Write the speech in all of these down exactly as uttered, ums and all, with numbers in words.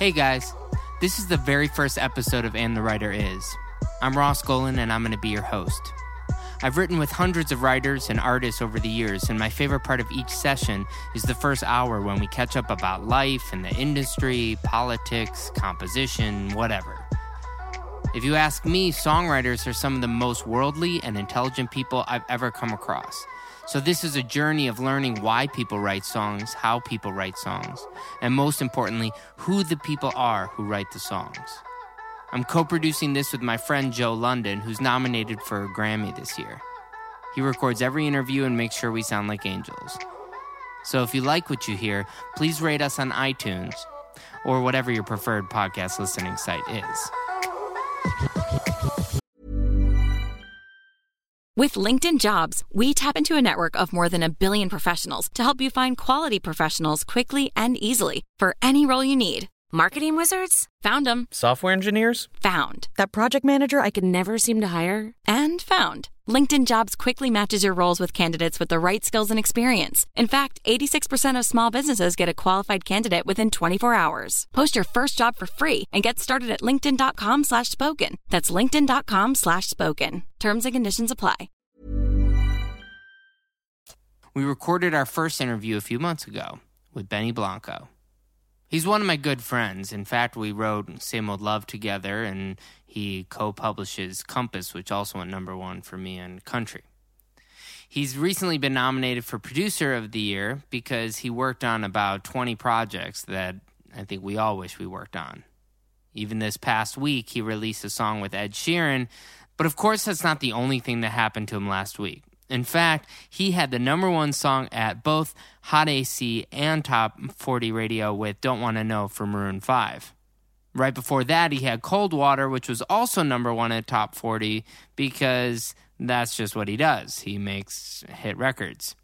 Hey guys, this is the very first episode of And the Writer Is. I'm Ross Golan and I'm going to be your host. I've written with hundreds of writers and artists over the years, and my favorite part of each session is the first hour when we catch up about life and the industry, politics, composition, whatever. If you ask me, songwriters are some of the most worldly and intelligent people I've ever come across. So this is a journey of learning why people write songs, how people write songs, and most importantly, who the people are who write the songs. I'm co-producing this with my friend Joe London, who's nominated for a Grammy this year. He records every interview and makes sure we sound like angels. So if you like what you hear, please rate us on iTunes or whatever your preferred podcast listening site is. With LinkedIn Jobs, we tap into a network of more than a billion professionals to help you find quality professionals quickly and easily for any role you need. Marketing wizards? Found them. Software engineers? Found. That project manager I could never seem to hire? And found. LinkedIn Jobs quickly matches your roles with candidates with the right skills and experience. In fact, eighty-six percent of small businesses get a qualified candidate within twenty-four hours. Post your first job for free and get started at linkedin.com slash spoken. That's linkedin.com slash spoken. Terms and conditions apply. We recorded our first interview a few months ago with Benny Blanco. He's one of my good friends. In fact, we wrote Same Old Love together, and he co-publishes Compass, which also went number one for me in country. He's recently been nominated for Producer of the Year because he worked on about twenty projects that I think we all wish we worked on. Even this past week, he released a song with Ed Sheeran, but of course that's not the only thing that happened to him last week. In fact, he had the number one song at both Hot A C and Top forty Radio with Don't Wanna Know for Maroon five. Right before that, he had Cold Water, which was also number one at Top forty because that's just what he does. He makes hit records.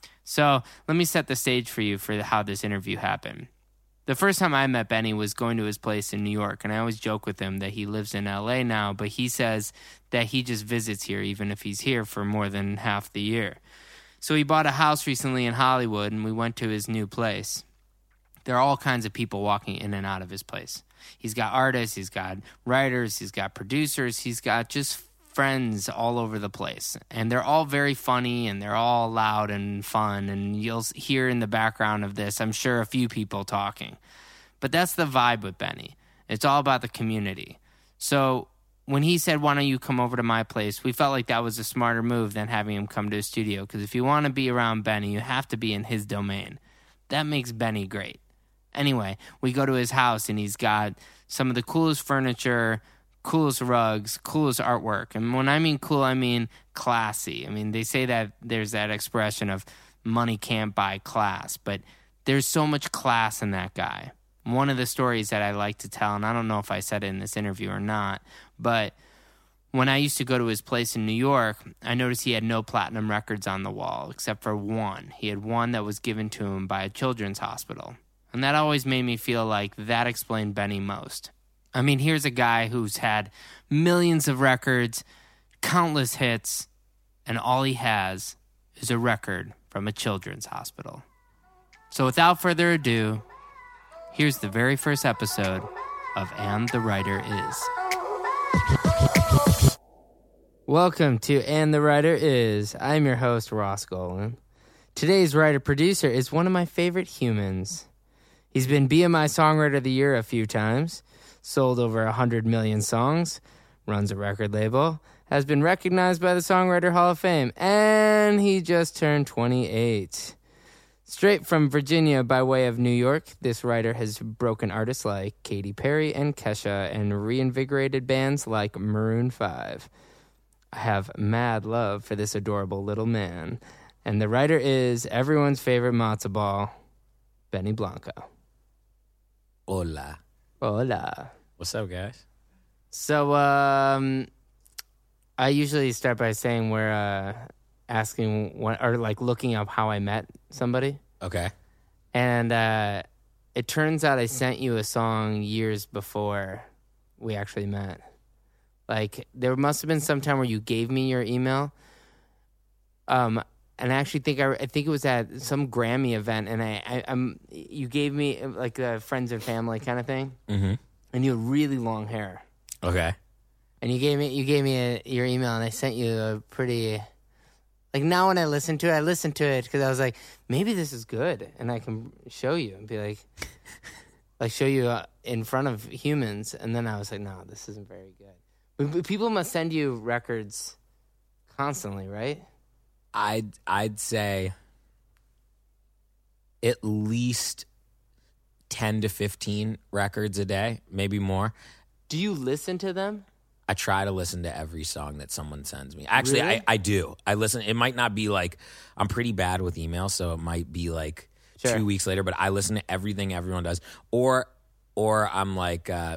So let me set the stage for you for how this interview happened. The first time I met Benny was going to his place in New York, and I always joke with him that he lives in L A now, but he says that he just visits here even if he's here for more than half the year. So he bought a house recently in Hollywood, and we went to his new place. There are all kinds of people walking in and out of his place. He's got artists, he's got writers, he's got producers, he's got just friends all over the place. And they're all very funny, and they're all loud and fun, and you'll hear in the background of this, I'm sure, a few people talking. But that's the vibe with Benny. It's all about the community. So when he said, why don't you come over to my place, we felt like that was a smarter move than having him come to his studio, because if you want to be around Benny, you have to be in his domain. That makes Benny great. Anyway, we go to his house, and he's got some of the coolest furniture, coolest rugs, coolest artwork. And when I mean cool, I mean classy. I mean, they say that there's that expression of money can't buy class, but there's so much class in that guy. One of the stories that I like to tell, and I don't know if I said it in this interview or not, but when I used to go to his place in New York, I noticed he had no platinum records on the wall except for one. He had one that was given to him by a children's hospital. And that always made me feel like that explained Benny most. I mean, here's a guy who's had millions of records, countless hits, and all he has is a record from a children's hospital. So without further ado, here's the very first episode of And the Writer Is. Welcome to And the Writer Is. I'm your host, Ross Golan. Today's writer-producer is one of my favorite humans. He's been B M I Songwriter of the Year a few times, sold over one hundred million songs, runs a record label, has been recognized by the Songwriter Hall of Fame, and he just turned twenty-eight. Straight from Virginia by way of New York, this writer has broken artists like Katy Perry and Kesha and reinvigorated bands like Maroon five. I have mad love for this adorable little man, and the writer is everyone's favorite matzo ball, Benny Blanco. Hola. Hola. What's up, guys? So, um, I usually start by saying we're uh, asking what, or like looking up how I met somebody. Okay. And uh, it turns out I sent you a song years before we actually met. Like, there must have been some time where you gave me your email. Um, and I actually think I, I think it was at some Grammy event, and I, I I'm you gave me like a friends and family kind of thing, Mm-hmm. and you had really long hair, Okay. and you gave me you gave me a, your email, and I sent you a pretty. Like now when I listen to it, I listen to it because I was like, maybe this is good, and I can show you and be like, like show you uh, in front of humans, and then I was like, no, this isn't very good. But, but people must send you records constantly, right? I'd I'd say at least ten to fifteen records a day, maybe more. Do you listen to them? I try to listen to every song that someone sends me. Actually, Really? I, I do. I listen. It might not be like, I'm pretty bad with email, so it might be like Sure. two weeks later, but I listen to everything everyone does. Or or I'm like, uh,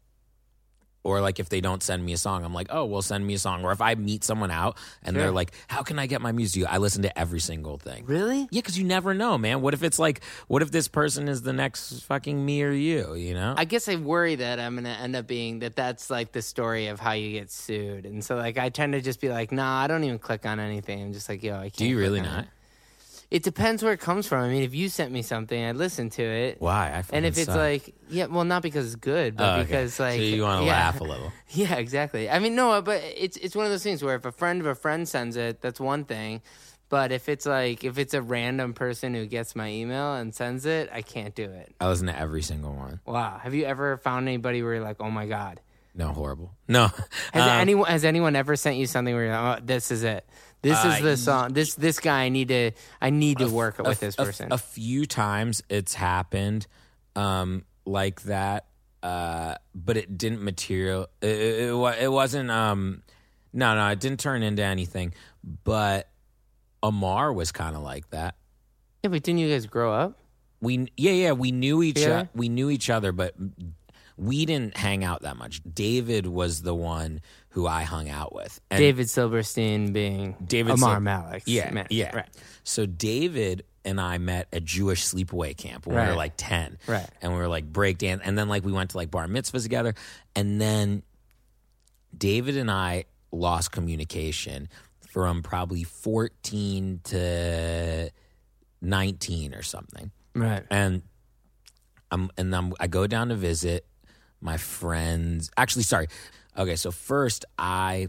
or like if they don't send me a song, I'm like, oh, well, send me a song. Or if I meet someone out and Sure. they're like, how can I get my music to you? I listen to every single thing. Really? Yeah, because you never know, man. What if it's like, what if this person is the next fucking me or you, you know? I guess I worry that I'm gonna end up being that. That's like the story of how you get sued, and so like I tend to just be like, nah, I don't even click on anything. I'm just like, yo, I can't. Do you click really on not? it. It depends where it comes from. I mean, if you sent me something, I'd listen to it. Why? I And if fucking it's suck. like, yeah, well, not because it's good, but Oh, okay. because like, so you want to yeah. laugh a little. Yeah, exactly. I mean, no, but it's it's one of those things where if a friend of a friend sends it, that's one thing. But if it's like if it's a random person who gets my email and sends it, I can't do it. I listen to every single one. Wow. Have you ever found anybody where you're like, oh my god? No, horrible. No. Has Um, anyone has anyone ever sent you something where you're like, oh, this is it? This Uh, is the song. This this guy I need to I need to work a- with this a- person. A, few times it's happened um, like that, uh, but it didn't material. It, it, it, wa- it wasn't. Um, no, no, it didn't turn into anything. But Amar was kind of like that. yeah, but didn't you guys grow up? We yeah yeah we knew each Yeah? o- we knew each other, but we didn't hang out that much. David was the one who I hung out with. And David Silverstein being David Amar Sil- Malik's Yeah, man. yeah. Right. So David and I met at Jewish sleepaway camp when we Right. were like ten. Right. And we were like breakdance. And then like we went to like bar mitzvahs together. And then David and I lost communication from probably fourteen to nineteen or something. Right. And I'm and I'm, I go down to visit my friends. Actually, sorry. Okay, so first I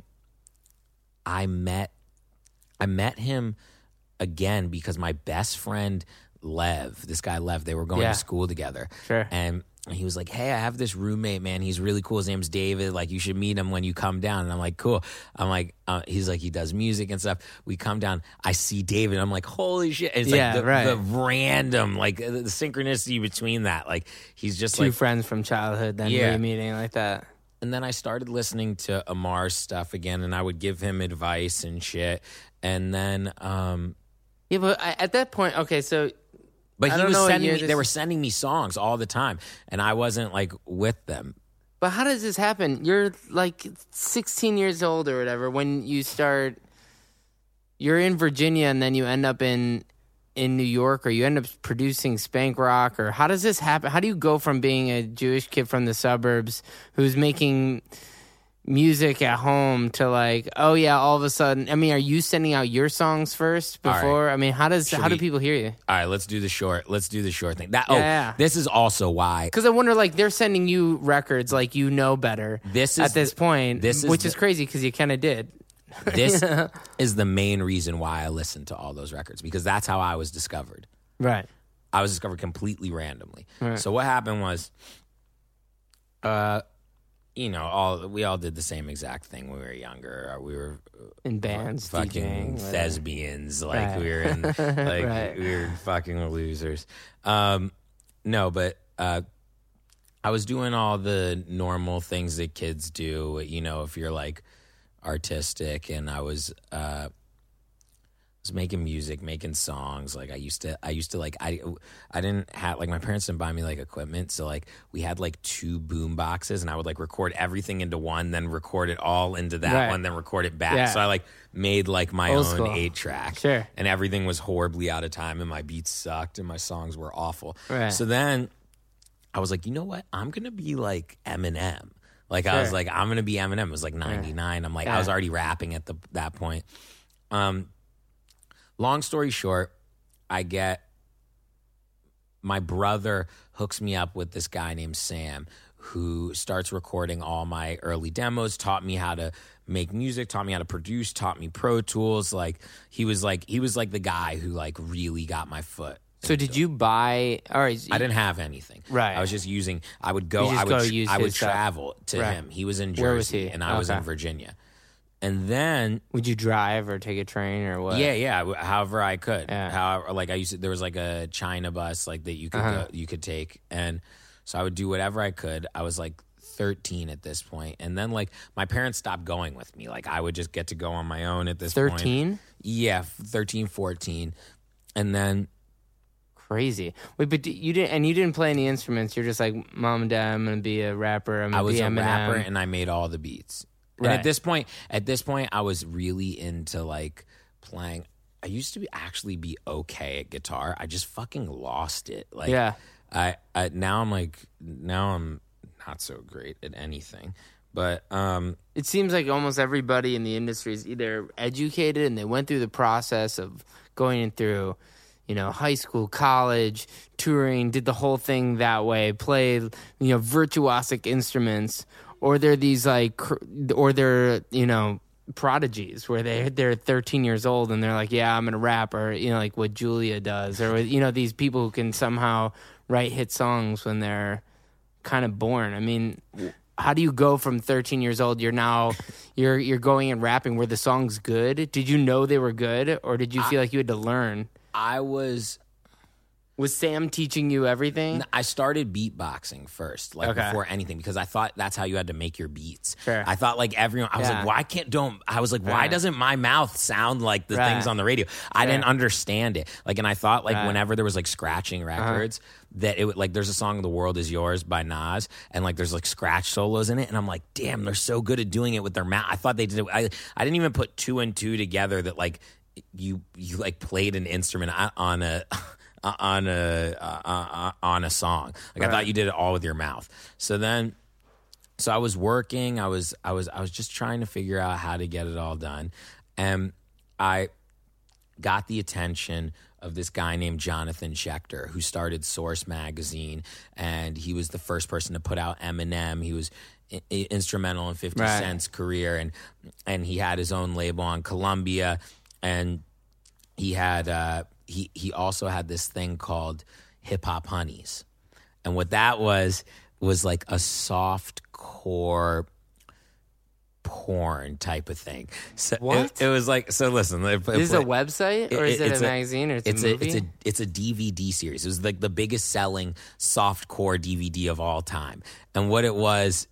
I met I met him again because my best friend Lev, this guy Lev, they were going Yeah. to school together. Sure. And he was like, hey, I have this roommate, man. He's really cool. His name's David. Like, you should meet him when you come down. And I'm like, cool. I'm like, uh, he's like, he does music and stuff. We come down. I see David. I'm like, holy shit. And it's Yeah, like the, right. the random, like the, the synchronicity between that. Like, he's just Two like, friends from childhood then Yeah. re-meeting like that. and then I started listening to Amar's stuff again, and I would give him advice and shit. And then, um, Yeah, but I, at that point, okay, so but I he don't was know what sending year me, this they were is. sending me songs all the time, and I wasn't like with them. But how does this happen? You're like sixteen years old or whatever when you start. You're in Virginia and then you end up in in New York, or you end up producing Spank Rock, or how does this happen? How do you go from being a Jewish kid from the suburbs who's making music at home to like, oh yeah, all of a sudden? I mean, are you sending out your songs first All right. before? I mean, how does Should how do we- people hear you? All right, let's do the short. Let's do the short thing. That Yeah. oh, this is also why Because I wonder, like, they're sending you records like you know better This is at this the- point, this is which the- is crazy because you kind of did. this is the main reason why I listened to all those records, because that's how I was discovered. Right. I was discovered completely randomly. Right. So what happened was, uh, you know, all we all did the same exact thing when we were younger. Uh, We were In bands, fucking DJing, whatever. thespians. Like Right. we were in, like Right. we were fucking losers. Um, no, but uh, I was doing all the normal things that kids do. You know, if you're like artistic, and I was. Uh, was making music, making songs. Like I used to, I used to like, I, I didn't have, like my parents didn't buy me like equipment. So like we had like two boom boxes, and I would like record everything into one, then record it all into that Right. one, then record it back. Yeah. So I like made like my Old own school. eight track. Sure. And everything was horribly out of time, and my beats sucked, and my songs were awful. Right. So then I was like, you know what? I'm going to be like Eminem. Like I was Sure. like, I'm going to be Eminem. It was like ninety-nine. I'm like, I Yeah. was already rapping at the that point. Um, long story short, I get my brother hooks me up with this guy named Sam who starts recording all my early demos, taught me how to make music, taught me how to produce, taught me Pro Tools. Like he was like he was like the guy who like really got my foot. So did you buy? All right, I didn't have anything. Right. I was just using. I would go. You just I would. go tra- use I would his stuff. travel to Right. him. He was in Jersey, Where was he? and I was in Okay. Virginia. And then, Would you drive or take a train or what? yeah, yeah. w- However I could. Yeah. However, like I used to, there was like a China bus like that you could Uh-huh. go, you could take, and so I would do whatever I could. I was like thirteen at this point, and then like my parents stopped going with me. Like I would just get to go on my own at this point. thirteen? Yeah, thirteen, fourteen, and then. Crazy. Wait, but d- you didn't, and you didn't play any instruments. You're just like, Mom and Dad, I'm gonna be a rapper. I'm gonna I was be a Eminem. rapper and I made all the beats. And Right. at this point, at this point, I was really into like playing. I used to be actually be okay at guitar. I just fucking lost it. Like, Yeah. I, I now I'm like now I'm not so great at anything. But um, It seems like almost everybody in the industry is either educated and they went through the process of going through, you know, high school, college, touring, did the whole thing that way, played, you know, virtuosic instruments, or they're these like, cr- or they're, you know, prodigies where they they're thirteen years old and they're like, yeah, I'm gonna rap, or you know, like what Julia does, or you know, these people who can somehow write hit songs when they're kind of born. I mean, how do you go from thirteen years old? You're now you're you're going and rapping. Were the songs good? Did you know they were good, or did you feel like you had to learn? I was. Was Sam teaching you everything? I started beatboxing first, like Okay. before anything, because I thought that's how you had to make your beats. Sure. I thought like everyone. I was Yeah. like, why can't don't? I was like, why Right. doesn't my mouth sound like the Right. things on the radio? I Sure. didn't understand it. Like, and I thought like Right. whenever there was like scratching records, that it would like there's a song "The World Is Yours" by Nas, and like there's like scratch solos in it, and I'm like, damn, they're so good at doing it with their mouth. I thought they did it. I I didn't even put two and two together that like you you like played an instrument on a. on a uh, uh, on a song. Like Right. I thought you did it all with your mouth. So then so I was working, I was I was I was just trying to figure out how to get it all done. And I got the attention of this guy named Jonathan Schechter, who started Source Magazine, and he was the first person to put out Eminem. He was I- I- instrumental in fifty Right. Cent's career, and and he had his own label on Columbia, and he had uh, he he also had this thing called Hip Hop Honeys, and what that was was like a soft core porn type of thing. So What? It, it was like so. Listen, if, This is a website, or is it, it's a magazine, or it's, it's a a, movie? it's a it's a D V D series. It was like the biggest selling soft core D V D of all time, and what it was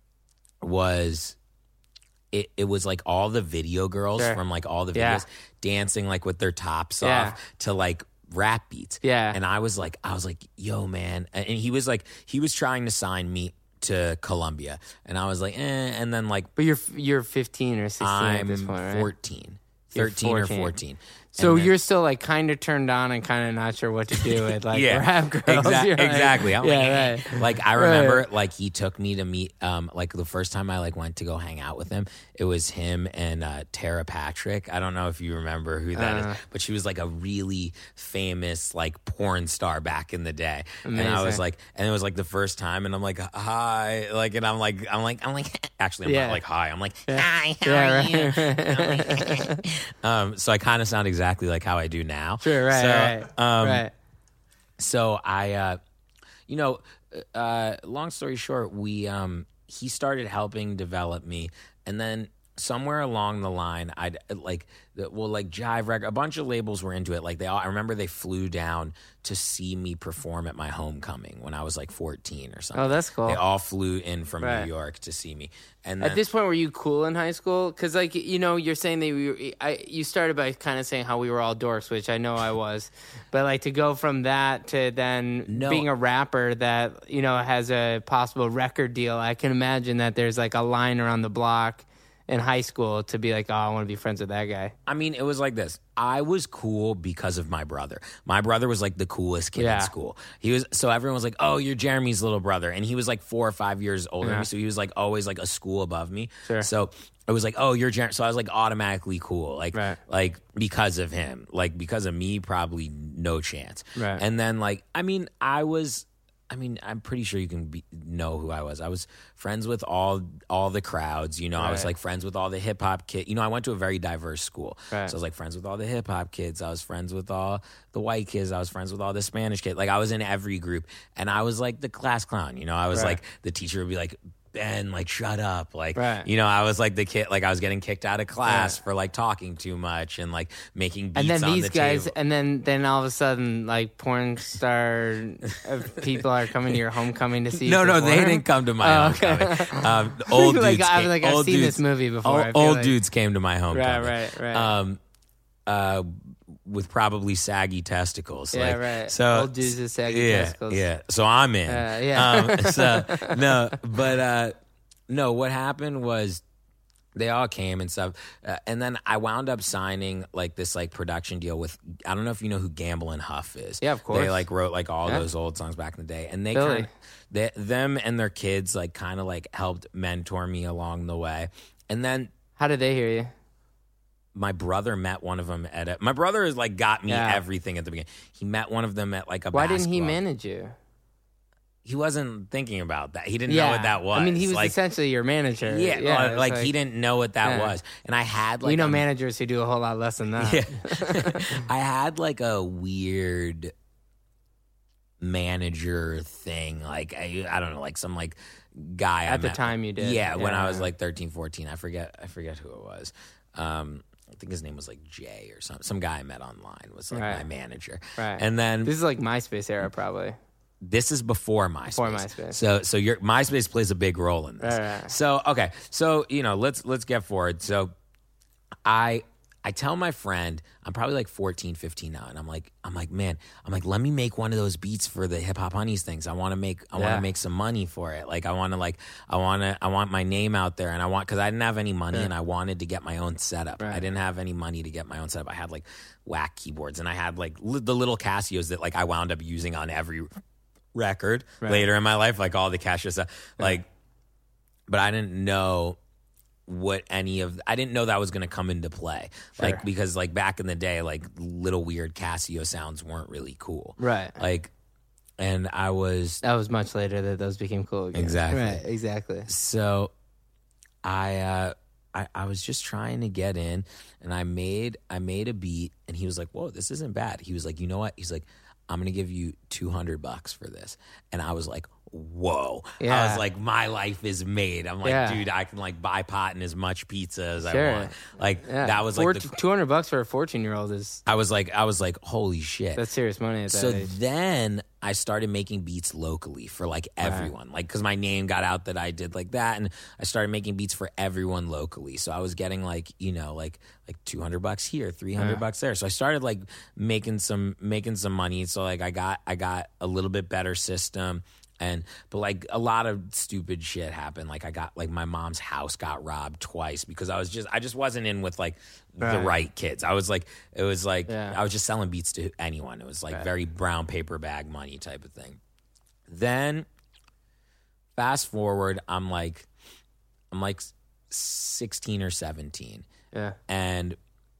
was. It, it was like all the video girls Sure. from like all the videos Yeah. dancing like with their tops Yeah. off to like rap beats. Yeah. And I was like, I was like, yo, man. And and he was like, he was trying to sign me to Columbia. And I was like, eh. And then like, But you're you're fifteen or sixteen at I'm this point, right? fourteen. You're thirteen or fourteen. fourteen. So And then- you're still like kind of turned on and kind of not sure what to do with like yeah, rap girls. Exa- You're like- exactly. I'm yeah, like, eh. right. like I remember, like he took me to meet. Um, like the first time I like went to go hang out with him, it was him and uh, Tara Patrick. I don't know if you remember who that is, Uh. but she was like a really famous like porn star back in the day. And I was Amazing. like, and it was like the first time, and I'm like, hi, like, and I'm like, I'm like, I'm like, actually, I'm Yeah. not like hi, I'm like, hi, how Yeah, are right. you? I'm like, um, so I kind of sound exactly like how I do now. Sure, right, So, right, um, right. so I, uh, you know, uh, long story short, we um, he started helping develop me, and then somewhere along the line, I'd like, the, well, like Jive Record, a bunch of labels were into it. Like they all, I remember they flew down to see me perform at my homecoming when I was like fourteen or something. Oh, that's cool. They all flew in from Right. New York to see me, and then, At this point, were you cool in high school? Because, like, you know, you're saying that we were, I, you started by kind of saying how we were all dorks, which I know I was. But, like, to go from that to then No. being a rapper that, you know, has a possible record deal, I can imagine that there's, like, a line around the block in high school to be like, oh, I want to be friends with that guy. I mean, it was like this. I was cool because of my brother. My brother was like the coolest kid Yeah. in school. He was so everyone was like, "Oh, you're Jeremy's little brother," and he was like four or five years older than Yeah. me, so he was like always like a school above me. Sure. So it was like, oh, you're Jeremy. So I was like automatically cool, like Right. like because of him, like because of me, probably no chance. Right. And then like, I mean, I was. I mean, I'm pretty sure you can be, know who I was. I was friends with all all the crowds. You know, I was Right. like friends with all the hip hop kids. You know, I went to a very diverse school, Right. so I was like friends with all the hip hop kids. I was friends with all the white kids. I was friends with all the Spanish kids. Like I was in every group, and I was like the class clown. You know, I was Right. like the teacher would be like, Ben, like shut up, like Right. you know, I was like the kid, like I was getting kicked out of class Right. for like talking too much and like making beats And then on these the guys, table. and then then all of a sudden, like porn star uh, people are coming to your homecoming to see. you No, no, they perform? didn't come to my Oh, okay. homecoming. Um, the old Like, dudes, I was came, like, I've old seen dudes, this movie before. I Old, feel old like- dudes came to my homecoming. right, right. Um, uh, with probably saggy testicles. Yeah, like, right. So Old dudes with saggy yeah, testicles. Yeah, so I'm in. Uh, yeah. Um, so no, but uh, no. What happened was they all came and stuff, uh, and then I wound up signing like this like production deal with. I don't know if you know who Gamble and Huff is. Yeah, of course. They like wrote like all Yeah. those old songs back in the day, and they Billy. kind of they, them and their kids like kind of like helped mentor me along the way, and then How did they hear you? my brother met one of them at a, my brother is like got me Yeah. everything at the beginning. He met one of them at like a Why didn't he basketball- manage you? He wasn't thinking about that. He didn't know what that was. I mean, he was like, essentially your manager. yeah, well, it's like, he didn't know what that Yeah. was. And I had like you know, a- managers who do a whole lot less than that. Yeah. I had like a weird manager thing. Like I, I don't know, like some like guy I At the met- time you did. Yeah, when I Yeah. was like thirteen, fourteen. I forget I forget who it was. Um I think his name was like Jay or something. Some guy I met online was like Right. my manager. Right. And then This is like MySpace era, probably. this is before MySpace. Before MySpace. So so your MySpace plays a big role in this. Right, right. So okay. So, you know, let's let's get forward. So I I tell my friend, I'm probably like fourteen, fifteen now, and I'm like, I'm like, man, I'm like, let me make one of those beats for the Hip Hop Honeys things. I want to make, I want Yeah. to make some money for it. Like, I want to, like, I want to, I want my name out there, and I want, because I didn't have any money, and I wanted to get my own setup. Right. I didn't have any money to get my own setup. I had like whack keyboards, and I had like li- the little Casios that like I wound up using on every record Right. later in my life, like all the Casio stuff, like. But I didn't know what any of I didn't know that was going to come into play, like Sure. because like back in the day, like little weird Casio sounds weren't really cool, Right. like, and I was That was much later that those became cool again. Exactly. Right, exactly. so I uh I, I was just trying to get in, and I made I made a beat, and he was like, whoa, this isn't bad. He was like, you know what? He's like, I'm gonna give you two hundred bucks for this, and I was like, whoa. I Yeah. was like, my life is made. I'm like, Yeah. dude, I can like buy pot and as much pizza as Sure. I want. Like Yeah. that was Four- like the, two hundred bucks for a fourteen year old is I was like I was like, holy shit. that's serious money at that So age. then I started making beats locally for like everyone, like because my name got out that I did like that, and I started making beats for everyone locally. So I was getting like you know like like two hundred bucks here, three hundred Yeah. bucks there. So I started like making some making some money. So like I got I got a little bit better system. And but like a lot of stupid shit happened. Like I got like my mom's house got robbed twice because I was just I just wasn't in with like the Right. right kids. I was like it was like Yeah. I was just selling beats to anyone. It was like Right. very brown paper bag money type of thing. Then fast forward, I'm like I'm like sixteen or seventeen, Yeah. and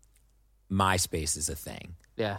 MySpace is a thing, Yeah.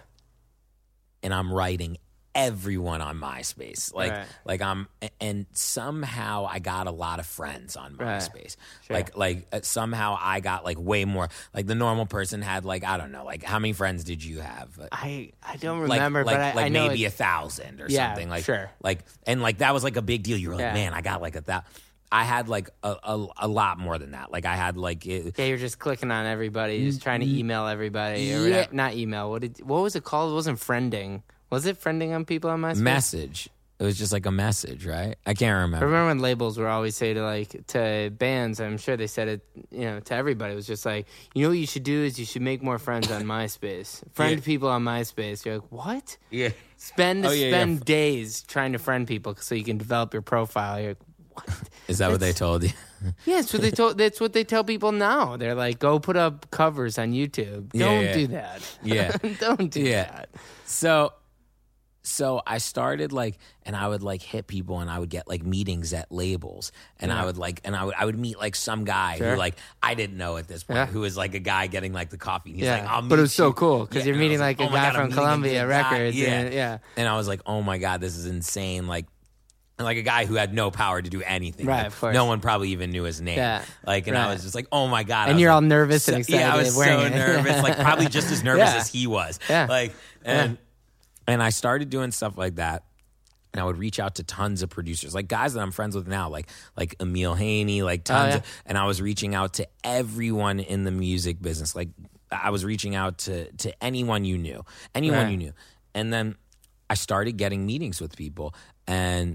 and I'm writing everyone on MySpace. Like Right. like I'm and somehow I got a lot of friends on Right. MySpace. Sure. Like like uh, somehow I got like way more. Like the normal person had like I don't know, like how many friends did you have? I I don't Like, remember, like, but I, like I know maybe it, a thousand or Yeah, something. Like sure. like and like that was like a big deal. You were like, Yeah. man, I got like a that. I had like a, a a lot more than that. Like I had like it, yeah, you're just clicking on everybody, just trying to email everybody. Or Yeah. whatever. Not email. What did what was it called? It wasn't friending. Was it friending on people on MySpace? message. It was just like a message, right? I can't I remember. remember when labels would always say to like to bands, I'm sure they said it, you know, to everybody. It was just like, you know what you should do is you should make more friends on MySpace. Friend Yeah. people on MySpace. You're like, what? Yeah. Spend Oh, yeah, yeah. spend days trying to friend people so you can develop your profile. You're like, what? Is that what they That's- told you? Yeah, that's what they told. That's what they tell people now. They're like, go put up covers on YouTube. Yeah, Don't yeah. do that. Yeah. Don't do Yeah. that. So So I started like, and I would like hit people, and I would get like meetings at labels, and Yeah. I would like, and I would I would meet like some guy Sure. who like I didn't know at this point, Yeah. who was like a guy getting like the coffee. And he's Yeah. like, I'll meet But it was so you. cool because Yeah, you're and I meeting was like, oh a my guy God, I'm from meeting a Columbia good guy. Records. Yeah. And, yeah. And I was like, oh my God, this is insane. Like, and like a guy who had no power to do anything. Right, Like, of course. no one probably even knew his name. Yeah. Like, and I Right. was just like, oh my God. I And was you're like, all nervous and so- excited. Yeah, I was so wearing it. nervous. Like, probably just as nervous Yeah. as he was. Yeah. Like, and and I started doing stuff like that. And I would reach out to tons of producers, like guys that I'm friends with now, like like Emil Haney, like tons. Oh, yeah. of, and I was reaching out to everyone in the music business. Like I was reaching out to to anyone you knew, anyone Right. you knew. And then I started getting meetings with people, and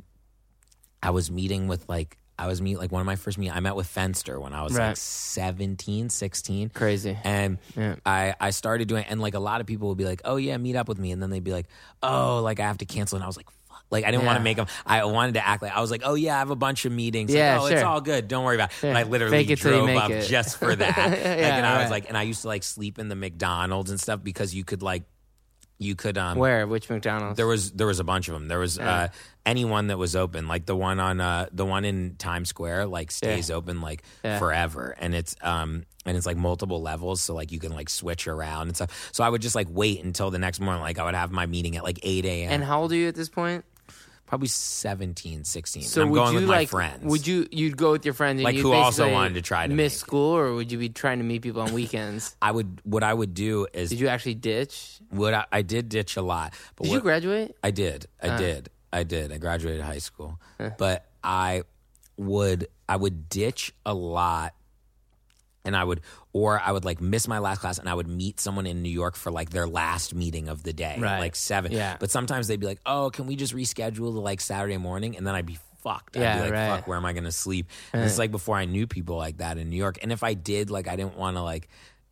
I was meeting with like I was meet like one of my first meetings. I met with Fenster when I was Right. like seventeen, sixteen. Crazy. And Yeah. I, I started doing, and like a lot of people would be like, oh yeah, meet up with me. And then they'd be like, oh, like I have to cancel. And I was like, fuck. Like I didn't want Yeah. to make them, I wanted to act like, I was like, oh yeah, I have a bunch of meetings. Like, Yeah, oh, it's sure. all good. Don't worry about it. Sure. And I literally Fake it till you drove make up it. just for that. Like, Yeah, and I was right. like, and I used to like sleep in the McDonald's and stuff because you could like, you could, um, Where? Which McDonald's? there was there was a bunch of them. There was uh, anyone that was open, like the one on uh, the one in Times Square, like stays open like Yeah. forever, and it's um and it's like multiple levels, so like you can like switch around and stuff. So I would just like wait until the next morning, like I would have my meeting at like eight a.m. And how old are you at this point? probably seventeen, sixteen. So and I'm would going you with like? my friends. Would you? You'd go with your friends, and Like, you'd who also basically wanted to try to miss make it. school, or would you be trying to meet people on weekends? I would what I would do is Did you actually ditch? what I, I did ditch a lot. But Did what, you graduate? I did. I Uh. did. I did. I graduated high school. But I would I would ditch a lot, and I would or I would like miss my last class, and I would meet someone in New York for like their last meeting of the day, Right. like seven. Yeah. But sometimes they'd be like, "Oh, can we just reschedule to like Saturday morning?" And then I'd be fucked. I'd Yeah, be like, right. "Fuck, where am I going to sleep?" And this is like before I knew people like that in New York. And if I did, like, I didn't want to like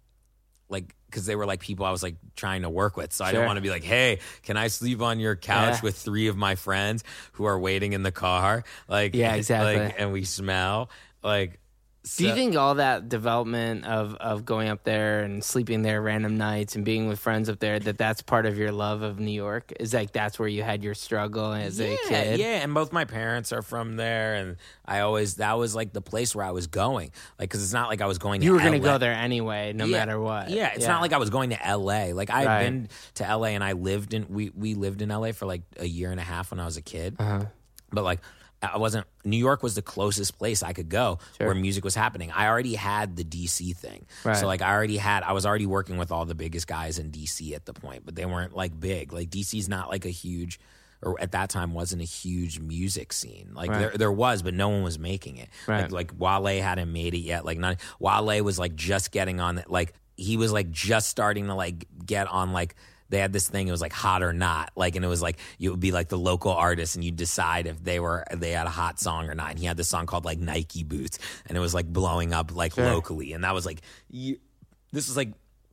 like because they were like people I was like trying to work with, so I Sure. didn't want to be like, "Hey, can I sleep on your couch Yeah. with three of my friends who are waiting in the car?" Like, Yeah, exactly. Like, and we smell like. Do you so- think all that development of, of going up there and sleeping there random nights and being with friends up there, that that's part of your love of New York? Is like that's where you had your struggle as yeah, a kid? Yeah, and both my parents are from there, and I always that was like the place where I was going, like because it's not like I was going. You to were going to L A. go there anyway, no Yeah. matter what. Yeah, it's not like I was going to L A. Like I had Right. been to L A and I lived in we we lived in L A for like a year and a half when I was a kid. Uh-huh. But like I wasn't New York was the closest place I could go Sure. where music was happening. I already had the D C thing. Right. So like I already had I was already working with all the biggest guys in D C at the point, but they weren't like big. Like D C's not like a huge or at that time wasn't a huge music scene. Like Right. there there was, but no one was making it. Right. Like, like Wale hadn't made it yet. Like not Wale was like just getting on it. Like he was like just starting to like get on like they had this thing, it was like hot or not. Like and it was like you would be like the local artist and you'd decide if they were they had a hot song or not. And he had this song called like Nike Boots and it was like blowing up like Sure. locally. And that was like you, this was like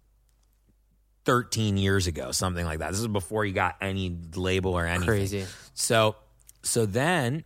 thirteen years ago, something like that. This is before you got any label or anything. Crazy. So so then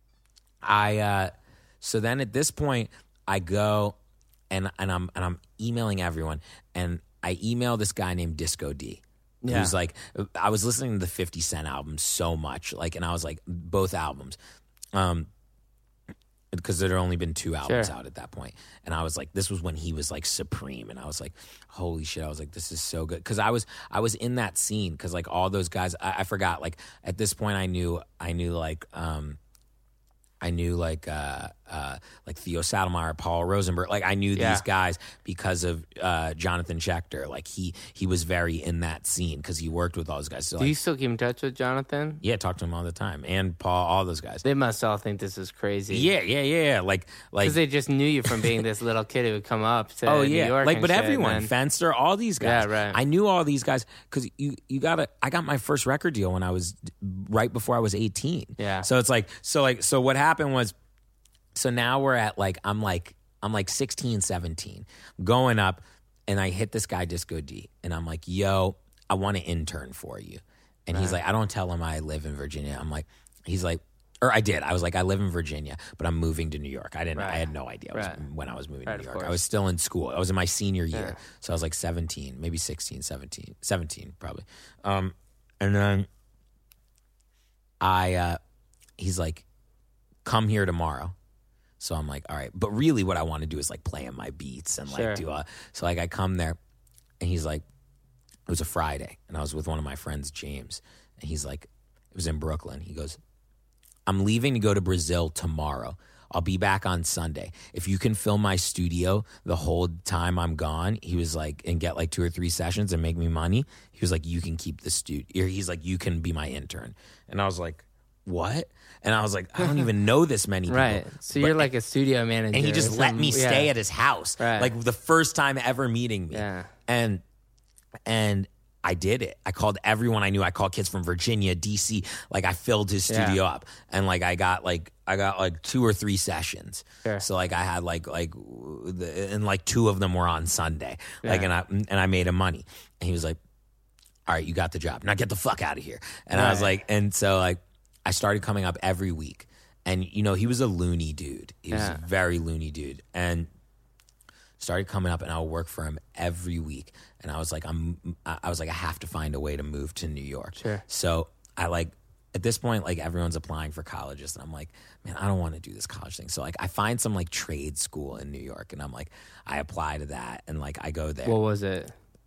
I uh so then at this point I go and and I'm and I'm emailing everyone and I email this guy named Disco D. Yeah. Who's like I was listening to the fifty Cent album so much, like and I was like both albums. Um because there had only been two albums Sure. out at that point. And I was like, this was when he was like supreme. And I was like, holy shit. I was like, this is so good. Cause I was, I was in that scene. Cause like all those guys, I, I forgot, like at this point I knew, I knew like, um, I knew like, uh, uh, like Theo Saddlemeyer, Paul Rosenberg. Like I knew Yeah. these guys because of, uh, Jonathan Schechter. Like he, he was very in that scene cause he worked with all those guys. So Do like, you still keep in touch with Jonathan? yeah, talk to him all the time. And Paul, all those guys. They must all think this is crazy. Yeah, yeah, yeah. yeah. Like, like, Because they just knew you from being this little kid who would come up to oh New yeah, York like and but shit, everyone, and- Fenster, all these guys. Yeah, right. I knew all these guys because you you gotta. I got my first record deal when I was right before I was eighteen. Yeah. So it's like so like so what happened was, so now we're at like I'm like I'm like sixteen, seventeen, going up, and I hit this guy Disco D, and I'm like, yo, I want to intern for you, and he's like, I don't tell him I live in Virginia. I'm like, he's like. Or I did. I was like, I live in Virginia, but I'm moving to New York. I didn't. Right. I had no idea I was, Right. when I was moving Right, to of New York. I course. was still in school. I was in my senior year, Yeah. so I was like seventeen, maybe sixteen, seventeen, seventeen probably. Um, and then, I, uh, he's like, come here tomorrow. So I'm like, all right. But really what I want to do is like play in my beats and Sure. like do a, so like I come there and he's like, it was a Friday and I was with one of my friends, James. And he's like, it was in Brooklyn. He goes, I'm leaving to go to Brazil tomorrow. I'll be back on Sunday. If you can film my studio the whole time I'm gone, he was like, and get like two or three sessions and make me money, he was like, you can keep the studio. He's like, you can be my intern. And I was like, what? And I was like, I don't even know this many people. Right. So But- you're like a studio manager. and he just or let some- me stay yeah. at his house, Right. like the first time ever meeting me. Yeah. And and I did it. I called everyone I knew. I called kids from Virginia, D C. Like I filled his studio Yeah. up, and like I got like I got like two or three sessions. Sure. So like I had like like the, and like two of them were on Sunday. Like Yeah. and I and I made him money. And he was like, "All right, you got the job. Now get the fuck out of here." And I was Right. like, and so like I started coming up every week. And you know he was a loony dude. He was Yeah. a very loony dude, and started coming up, and I would work for him every week. And I was like, I'm, I was like, I have to find a way to move to New York. Sure. So I like, at this point, like everyone's applying for colleges, and I'm like, man, I don't want to do this college thing. So like, I find some like trade school in New York, and I'm like, I apply to that, and like I go there. What was it?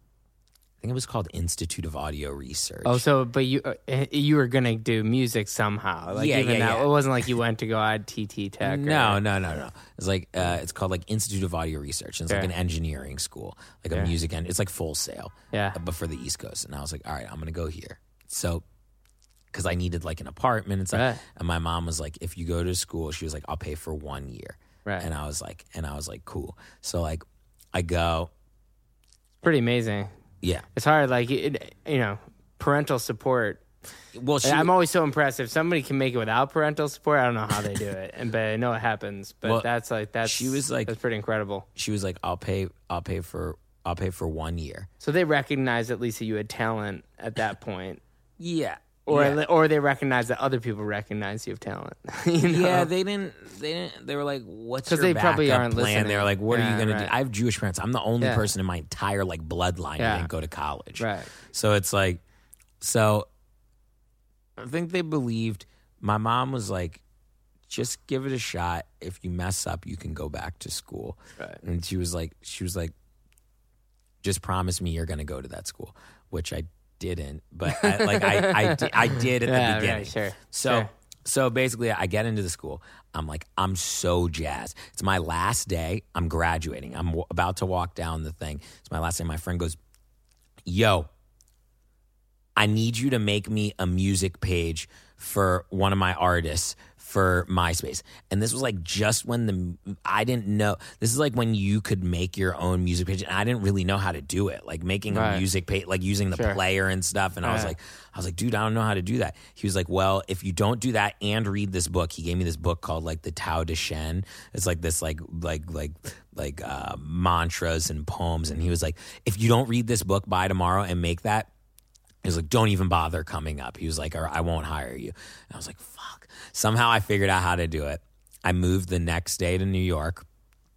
I think it was called Institute of Audio Research. Oh, so but you uh, you were gonna do music somehow? Like Yeah, even yeah, that, yeah. It wasn't like you went to go add T T Tech. No, or, no, no, no. It's like uh, it's called like Institute of Audio Research, and it's like Sure. an engineering school, like a Sure. music end. It's like Full Sail, Yeah. uh, but for the East Coast. And I was like, all right, I'm gonna go here. So, because I needed like an apartment and stuff, Right. and my mom was like, if you go to school, she was like, I'll pay for one year. Right. And I was like, and I was like, cool. So like, I go, Pretty amazing. yeah. It's hard, like it, you know, parental support. Well, she, I'm always so impressed if somebody can make it without parental support. I don't know how they do it, and but I know it happens. But Well, that's like that's she was like- that's pretty incredible. she was like, I'll pay, I'll pay for, I'll pay for one year. So they recognized at least that you had talent at that point, Yeah. or yeah. or they recognized that other people recognize you have talent. you know? Yeah, they didn't. They didn't. They were like, "What's 'Cause your they probably backup aren't plan?" listening. They were like, "What are Yeah, you gonna right. do?" I have Jewish parents. I'm the only Yeah. person in my entire like bloodline Yeah. who didn't go to college. Right. So it's like, so I think they believed. My mom was like, "Just give it a shot. If you mess up, you can go back to school." Right. And she was like, she was like, "Just promise me you're gonna go to that school," which I didn't. But I, like I, I, di- I did at Yeah, the right, beginning. sure, So. sure. So basically, I get into the school. I'm like, I'm so jazzed. It's my last day. I'm graduating. I'm w- about to walk down the thing. It's my last day. My friend goes, yo, I need you to make me a music page for one of my artists for MySpace. And this was like just when the, I didn't know, this is like when you could make your own music page. And I didn't really know how to do it. Like making Right. a music page, like using the Sure. player and stuff. And I was Right. like, I was like, dude, I don't know how to do that. He was like, well, if you don't do that and read this book, he gave me this book called like the Tao Te Ching. It's like this, like, like, like, like uh, mantras and poems. And he was like, if you don't read this book by tomorrow and make that, he was like, don't even bother coming up. He was like, or I won't hire you. And I was like, fuck. Somehow I figured out how to do it. I moved the next day to New York.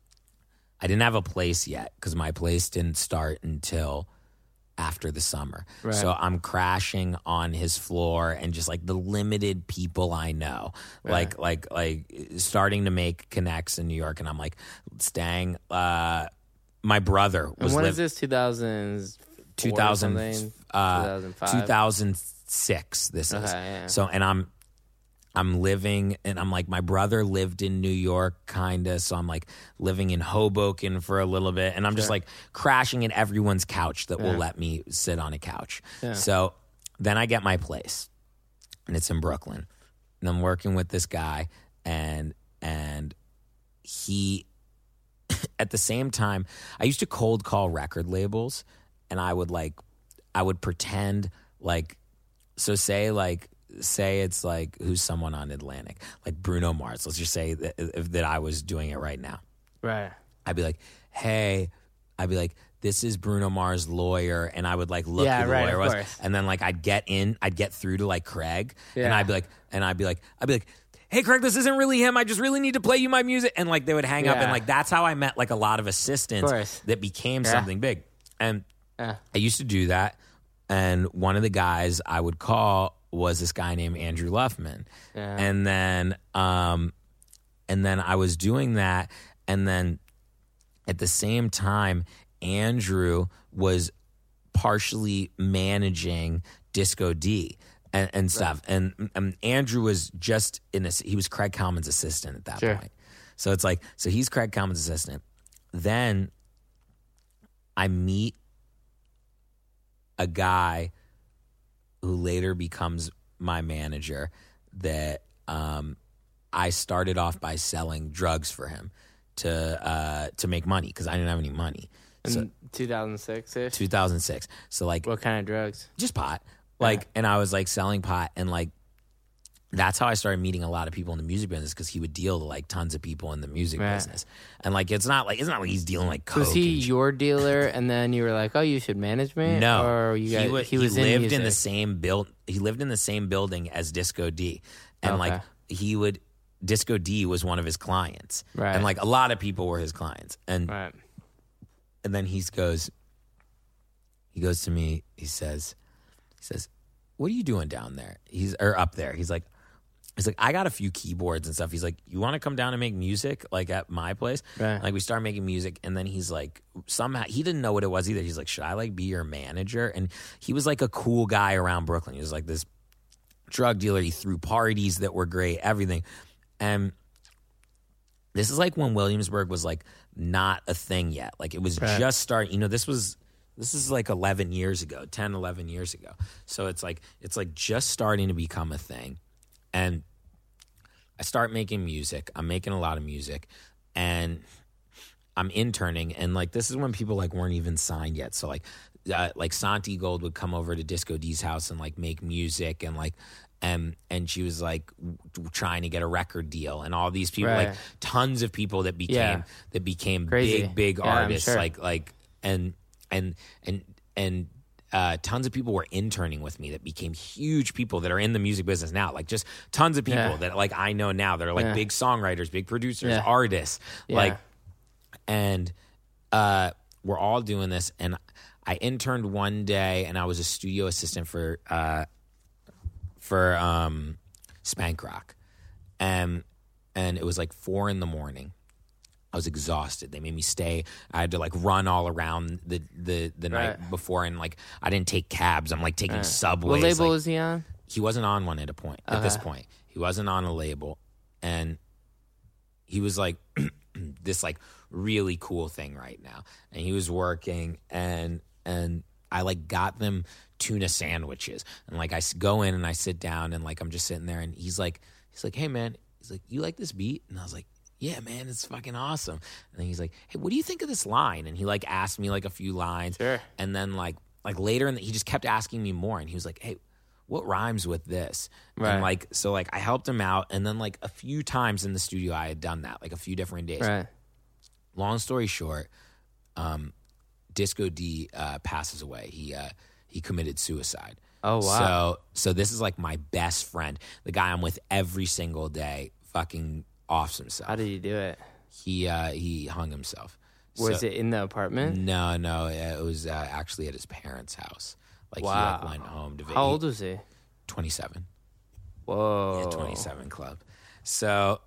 I didn't have a place yet because my place didn't start until after the summer. Right. So I'm crashing on his floor and just like the limited people I know, like, like, like starting to make connects in New York. And I'm like staying, uh, my brother And was when li- is this? two thousand two thousand, uh, two thousand five two thousand six. This is Okay, yeah. so, and I'm I'm living, and I'm like, my brother lived in New York, kinda. So I'm like living in Hoboken for a little bit, and I'm just Sure. like crashing at everyone's couch that will Yeah. let me sit on a couch. Yeah. So then I get my place, and it's in Brooklyn, and I'm working with this guy, and and he. At the same time, I used to cold call record labels, and I would like, I would pretend like, so say like, say it's like, who's someone on Atlantic, like Bruno Mars. Let's just say that, if, that I was doing it right now. Right. I'd be like, hey, I'd be like, this is Bruno Mars' lawyer, and I would like look Yeah, who the right, lawyer of was, course. and then like I'd get in, I'd get through to like Craig, and Yeah. I'd be like, and I'd be like, I'd be like, hey Craig, this isn't really him. I just really need to play you my music, and like they would hang up, and Yeah. like that's how I met like a lot of assistants Of course. that became Yeah. something big, and Yeah. I used to do that, and one of the guys I would call was this guy named Andrew Luffman. Yeah. And then um and then I was doing that, and then at the same time Andrew was partially managing Disco D and, and stuff. Right. And, and Andrew was just in this, he was Craig Kallman's assistant at that sure. point. So it's like, so he's Craig Kallman's assistant. Then I meet a guy who later becomes my manager that um, I started off by selling drugs for him to uh, to make money because I didn't have any money. In so two thousand six-ish? two thousand six. So like, what kind of drugs? just pot. Like, yeah. And I was like selling pot, and like that's how I started meeting a lot of people in the music business, because he would deal to like tons of people in the music right. business. And like, it's not like it's not like he's dealing like coke. Was he and your dealer, and then you were like, "Oh, you should manage me"? No, or you guys, he, w- he was he in lived music. in the same build. He lived in the same building as Disco D, and okay. like he would. Disco D was one of his clients, right? And like a lot of people were his clients, and right. and then he goes, he goes to me. He says, he says, "What are you doing down there?" He's or up there. He's like. He's like, I got a few keyboards and stuff. He's like, you want to come down and make music, like at my place? Right. Like we started making music, and then he's like, somehow he didn't know what it was either. He's like, should I like be your manager? And he was like a cool guy around Brooklyn. He was like this drug dealer. He threw parties that were great, everything. And this is like when Williamsburg was like not a thing yet. Like it was right. just starting. You know, this was this is like eleven years ago, ten, eleven years ago. So it's like it's like just starting to become a thing. And I start making music. I'm making a lot of music, and I'm interning. And like this is when people like weren't even signed yet. So like, uh, like Santi Gold would come over to Disco D's house and like make music, and like, and and she was like trying to get a record deal, and all these people, right. like tons of people that became yeah. that became Crazy. big big yeah, artists, sure. like like and and and and. Uh, tons of people were interning with me that became huge people that are in the music business now. Like just tons of people yeah. that like I know now that are like yeah. big songwriters, big producers, yeah. artists. Yeah. Like, and uh, we're all doing this. And I interned one day, and I was a studio assistant for uh, for um, Spank Rock, and and it was like four in the morning. I was exhausted. They made me stay. I had to like run all around the the, the right. night before, and like I didn't take cabs. I'm like taking right. subways. What label like, was he on? He wasn't on one at a point. Okay. At this point, he wasn't on a label, and he was like this like really cool thing right now. And he was working, and and I like got them tuna sandwiches, and like I go in and I sit down, and like I'm just sitting there, and he's like he's like, hey man, he's like, you like this beat? And I was like, yeah, man, it's fucking awesome. And then he's like, hey, what do you think of this line? And he like asked me like a few lines. Sure. And then like like later, in the, he just kept asking me more. And he was like, hey, what rhymes with this? Right. And like, so like I helped him out. And then like a few times in the studio, I had done that, like a few different days. Right. Long story short, um, Disco D uh, passes away. He uh, he committed suicide. Oh, wow. So so this is like my best friend, the guy I'm with every single day, fucking offs himself. How did he do it? He uh, he hung himself. Was So- it in the apartment? No, no, it was uh, actually at his parents' house. Like Wow. he like went home to. How old was he? twenty-seven. Whoa. Yeah, twenty-seven club. So,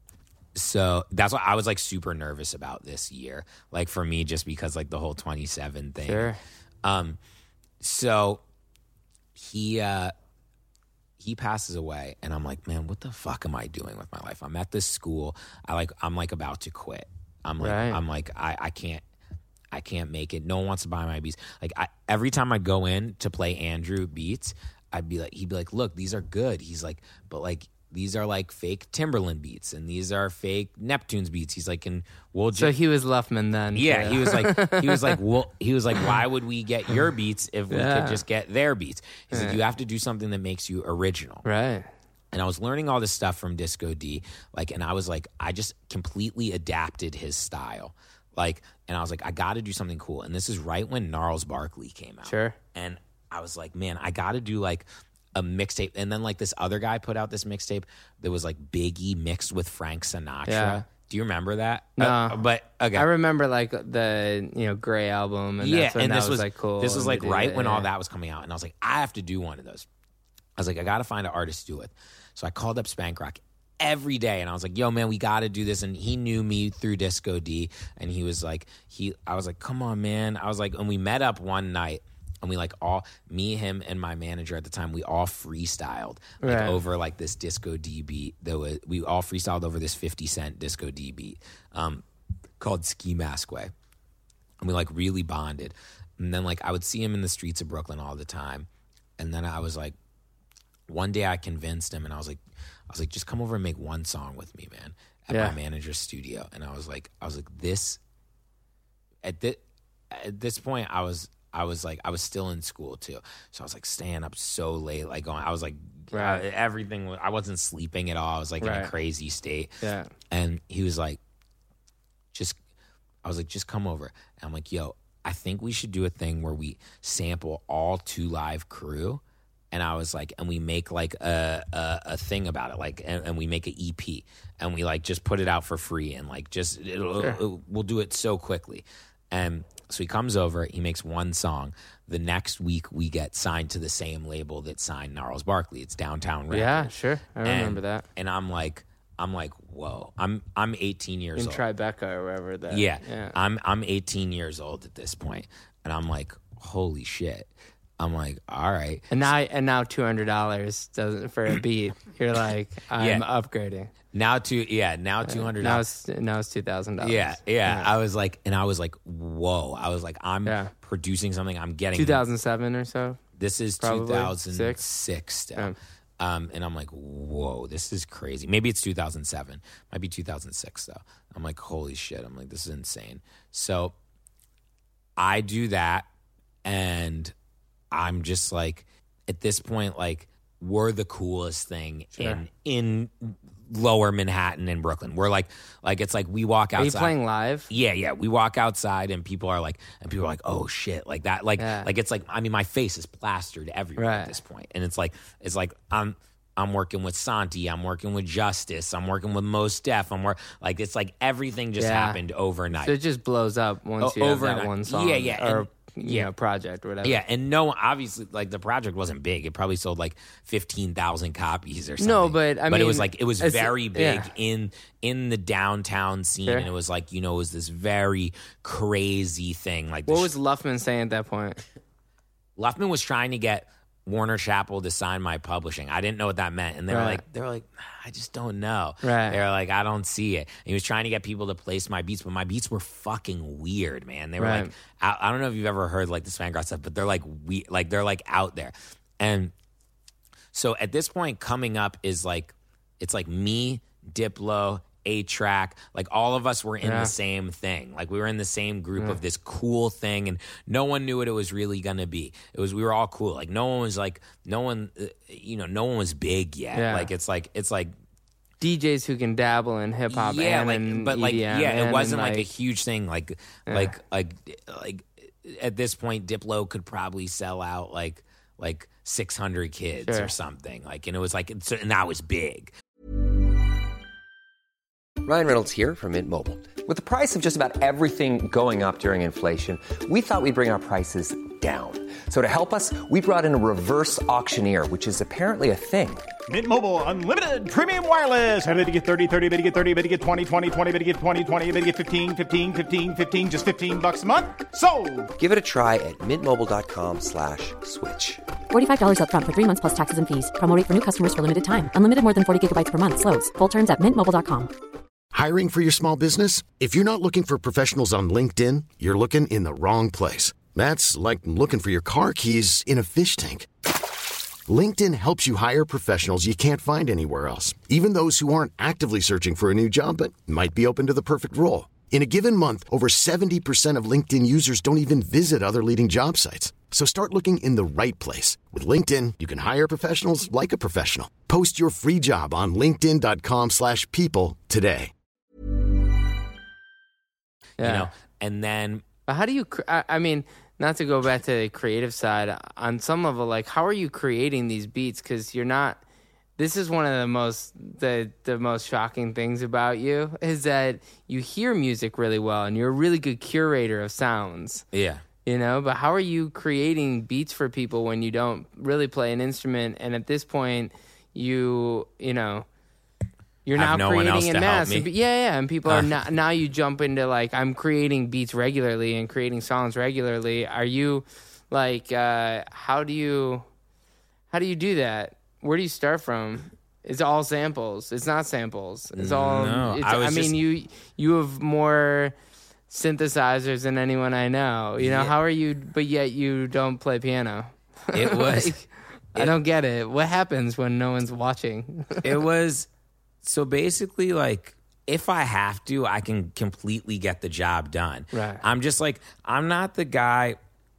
so that's why I was like super nervous about this year. Like for me, just because like the whole twenty-seven thing. Sure. Um, so he uh, he passes away, and I'm like, man, what the fuck am I doing with my life? I'm at this school. I like I'm like about to quit. I'm like Right. I'm like I I can't. I can't make it. No one wants to buy my beats. Like I, every time I go in to play Andrew beats, I'd be like, he'd be like, look, these are good. He's like, but like these are like fake Timberland beats, and these are fake Neptune's beats. He's like, and we'll just So he was Luffman then. yeah. too. He was like, he was like, well, he was like, why would we get your beats if we Yeah. could just get their beats? He's like, Yeah. you have to do something that makes you original. Right. And I was learning all this stuff from Disco D, like, and I was like, I just completely adapted his style. Like, and I was like, I got to do something cool. And this is right when Gnarls Barkley came out. Sure. And I was like, man, I got to do like a mixtape. And then like this other guy put out this mixtape that was like Biggie mixed with Frank Sinatra. Yeah. Do you remember that? No. Uh, but okay. I remember like the you know Gray album, and yeah, that's when and that this was like cool. This was and like they did right it, when yeah. all that was coming out, and I was like, I have to do one of those. I was like, I got to find an artist to do it. So I called up Spank Rock every day, and I was like, yo, man, we got to do this. And he knew me through Disco D, and he was like, he, I was like, come on, man. I was like, and we met up one night, and we like all, me, him, and my manager at the time, we all freestyled like right. over like this Disco D beat. That was, we all freestyled over this fifty Cent Disco D beat um, called Ski Mask Way. And we like really bonded. And then like I would see him in the streets of Brooklyn all the time. And then I was like, one day I convinced him, and I was like, I was like, just come over and make one song with me, man, at yeah. my manager's studio. And I was like, I was like, this, at this, at this point, I was, I was like, I was still in school too. So I was like staying up so late, like going, I was like, right. uh, everything, I wasn't sleeping at all. I was like right. in a crazy state. Yeah. And he was like, just, I was like, just come over. And I'm like, yo, I think we should do a thing where we sample all Two Live Crew. And I was like, and we make like a a, a thing about it, like, and, and we make an E P, and we like just put it out for free, and like just it'll, sure. it'll, we'll do it so quickly. And so he comes over, he makes one song. The next week, we get signed to the same label that signed Gnarls Barkley. It's Downtown Records. Yeah, sure, I remember and, that. And I'm like, I'm like, whoa, I'm I'm eighteen years in old. Tribeca or wherever that. Yeah, yeah, I'm I'm eighteen years old at this point, and I'm like, holy shit. I'm like, all right. And now, and now two hundred dollars doesn't for a beat. You're like, I'm Yeah. upgrading. Now two, yeah, now two hundred. Now it's now it's two thousand dollars. Yeah, yeah, I was like, and I was like, whoa. I was like, I'm Yeah. producing something. I'm getting two thousand seven or so. This is Probably. two thousand six Six? still. Yeah. Um, and I'm like, whoa, this is crazy. Maybe it's two thousand seven. Might be two thousand six though. I'm like, holy shit. I'm like, this is insane. So I do that, and I'm just like, at this point, like, we're the coolest thing Sure. in in lower Manhattan and Brooklyn. We're like, like it's like we walk outside. Are you playing live? Yeah, yeah. We walk outside and people are like, and people are like, oh shit, like that, like, Yeah. like it's like, I mean, my face is plastered everywhere Right. at this point, and it's like, it's like I'm, I'm working with Santi, I'm working with Justice, I'm working with Mos Def, I'm work, like it's like everything just Yeah. happened overnight. So it just blows up once O- you have overnight. that one song. Yeah, yeah, Or and- you yeah. know, project or whatever. Yeah, and no, obviously, like the project wasn't big. It probably sold like fifteen thousand copies or something. No, but, I but it was mean, like it was it's- very big yeah. in in the downtown scene, Sure. and it was like, you know, it was this very crazy thing. Like, What the was Luffman saying at that point? Luffman was trying to get Warner Chappell to sign my publishing. I didn't know what that meant, and they were Right. like, they were like, I just don't know. Right. They were like, I don't see it. And he was trying to get people to place my beats, but my beats were fucking weird, man. They were Right. like, I, I don't know if you've ever heard like the Spank stuff, but they're like we, like they're like out there. And so at this point, coming up is like, it's like me, Diplo, A-Track, like all of us were in Yeah. the same thing. Like we were in the same group of this cool thing, and no one knew what it was really going to be. It was, we were all cool. Like no one was like, no one, uh, you know, no one was big yet. Yeah. Like it's like, it's like, D Js who can dabble in hip hop yeah, and like, in but like, E D M yeah, it and wasn't in, like, a huge thing. Like, Yeah. like, like, like at this point, Diplo could probably sell out like, like six hundred kids Sure. or something. Like, and it was like, it's, and that was big. Ryan Reynolds here from Mint Mobile. With the price of just about everything going up during inflation, we thought we'd bring our prices down. So to help us, we brought in a reverse auctioneer, which is apparently a thing. Mint Mobile Unlimited Premium Wireless. How to get thirty, thirty, how to get thirty, how to get twenty, twenty, twenty, how to get twenty, twenty, how to get fifteen, fifteen, fifteen, fifteen, just fifteen bucks a month? Sold! Give it a try at mintmobile.com slash switch. forty-five dollars up front for three months plus taxes and fees. Promo rate for new customers for limited time. Unlimited more than forty gigabytes per month. Slows full terms at mint mobile dot com. Hiring for your small business? If you're not looking for professionals on LinkedIn, you're looking in the wrong place. That's like looking for your car keys in a fish tank. LinkedIn helps you hire professionals you can't find anywhere else, even those who aren't actively searching for a new job but might be open to the perfect role. In a given month, over seventy percent of LinkedIn users don't even visit other leading job sites. So start looking in the right place. With LinkedIn, you can hire professionals like a professional. Post your free job on linkedin.com slash people today. Yeah. You know, and then But how do you? cr- I, I mean, not to go back to the creative side. On some level, like, how are you creating these beats? Because you're not. This is one of the most the the most shocking things about you is that you hear music really well and you're a really good curator of sounds. yeah, you know. But how are you creating beats for people when you don't really play an instrument? And at this point, you you know, you're now no one else creating to en help masse. me. And, yeah, yeah, and people Uh. are not, now you jump into like I'm creating beats regularly and creating songs regularly. Are you like uh, how do you how do you do that? Where do you start from? It's all samples. It's not samples. It's all. No, it's, I I, was mean, just- you you have more synthesizers than anyone I know. You know, Yeah. how are you? But yet you don't play piano. It was. Like, I don't get it. What happens when no one's watching? It was so basically like if I have to, I can completely get the job done. Right. I'm just like I'm not the guy.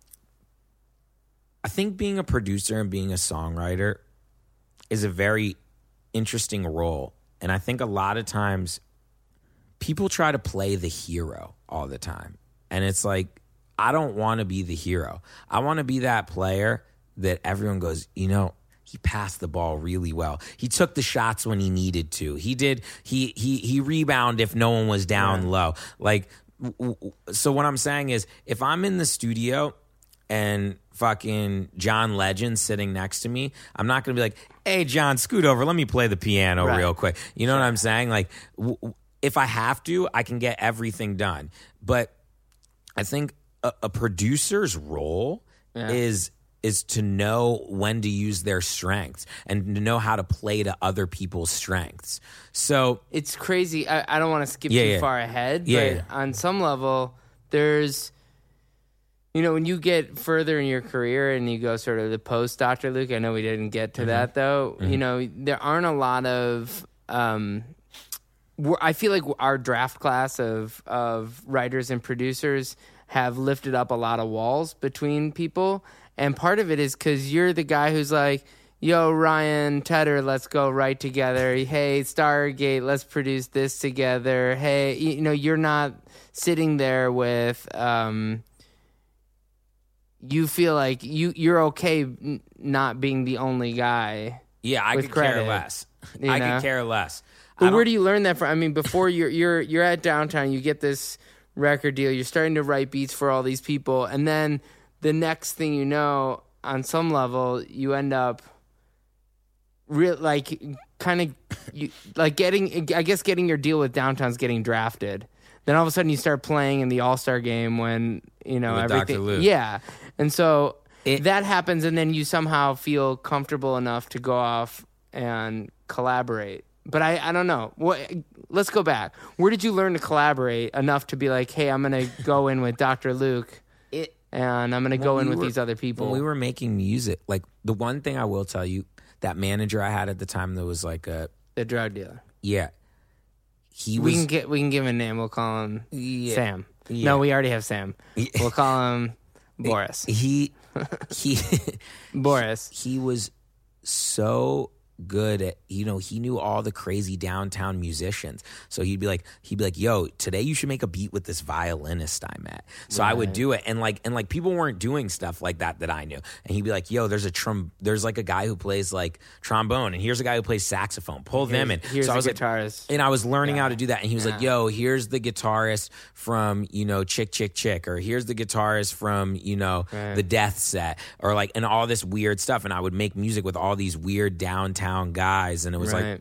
I think being a producer and being a songwriter is a very interesting role, and I think a lot of times people try to play the hero all the time, and it's like I don't want to be the hero. I want to be that player that everyone goes, you know, he passed the ball really well. He took the shots when he needed to. He did. He he he rebounded if no one was down Yeah. low. Like, w- w- so what I'm saying is, if I'm in the studio and fucking John Legend sitting next to me, I'm not going to be like, hey, John, scoot over. Let me play the piano Right. real quick. You know what I'm saying? Like, w- w- if I have to, I can get everything done. But I think a, a producer's role Yeah. is is to know when to use their strengths and to know how to play to other people's strengths. So It's crazy. I, I don't want to skip Yeah, too yeah. far ahead, Yeah, but yeah. on some level, there's, you know, when you get further in your career and you go sort of the post Doctor Luke, I know we didn't get to that though, you know, there aren't a lot of, um, we're, I feel like our draft class of, of writers and producers have lifted up a lot of walls between people. And part of it is because you're the guy who's like, yo, Ryan Tedder, let's go write together. Hey, Stargate, let's produce this together. Hey, you know, you're not sitting there with, um, you feel like you, you're okay n- not being the only guy. yeah, I With could care credit, less. you I know? could care less. I But don't- where do you learn that from? I mean, before you're you're you're at Downtown, you get this record deal, you're starting to write beats for all these people, and then the next thing you know, on some level, you end up real like kind of you like getting I guess getting your deal with Downtown's getting drafted. Then all of a sudden you start playing in the All-Star game when, you know, With Doctor everything Luke. Yeah. And so It- that happens, and then you somehow feel comfortable enough to go off and collaborate. But I, I don't know. What? Let's go back. Where did you learn to collaborate enough to be like, hey, I'm going to go in with Doctor Luke, It, and I'm going to go when in we with were- these other people? When we were making music, like the one thing I will tell you, that manager I had at the time that was like a, the drug dealer. yeah, he We was, can get we can give him a name. We'll call him Yeah. Sam. Yeah. No, we already have Sam. We'll call him Boris. he, he, Boris. he was so good at, you know, he knew all the crazy downtown musicians. So he'd be like, he'd be like, yo, today you should make a beat with this violinist I met. So I would do it. And like, and like people weren't doing stuff like that that I knew. And he'd be like, yo, there's a trom, there's like a guy who plays like trombone, and here's a guy who plays saxophone. Pull them in. Here's so I a was like, guitarist. and I was learning how to do that. And he was like, Yeah. yo, here's the guitarist from, you know, Chick, Chick, Chick. Or here's the guitarist from, you know, Right. the Death Set. Or like, and all this weird stuff. And I would make music with all these weird downtown guys. And it was Right. like,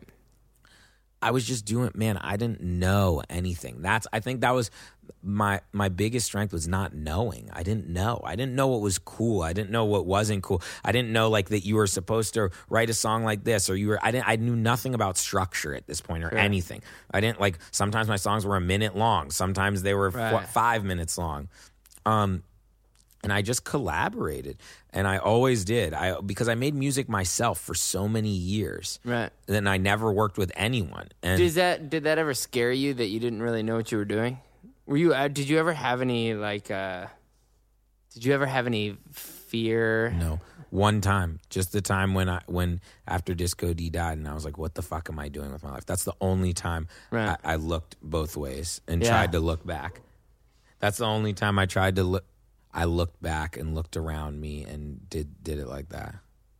I was just doing, man, I didn't know anything. That's, I think that was my, my biggest strength was not knowing. I didn't know. I didn't know what was cool. I didn't know what wasn't cool. I didn't know like that you were supposed to write a song like this, or you were, I didn't, I knew nothing about structure at this point or anything. I didn't like, sometimes my songs were a minute long. Sometimes they were Right. f- five minutes long. Um, and I just collaborated, and I always did. I because I made music myself for so many years. Right. Then I never worked with anyone. And Did that did that ever scare you that you didn't really know what you were doing? Were you uh, did you ever have any like uh did you ever have any fear? no, one time, just the time when I when after Disco D died, and I was like, "What the fuck am I doing with my life?" That's the only time Right. I, I looked both ways and Yeah. tried to look back. That's the only time I tried to look. I looked back and looked around me and did did it like that.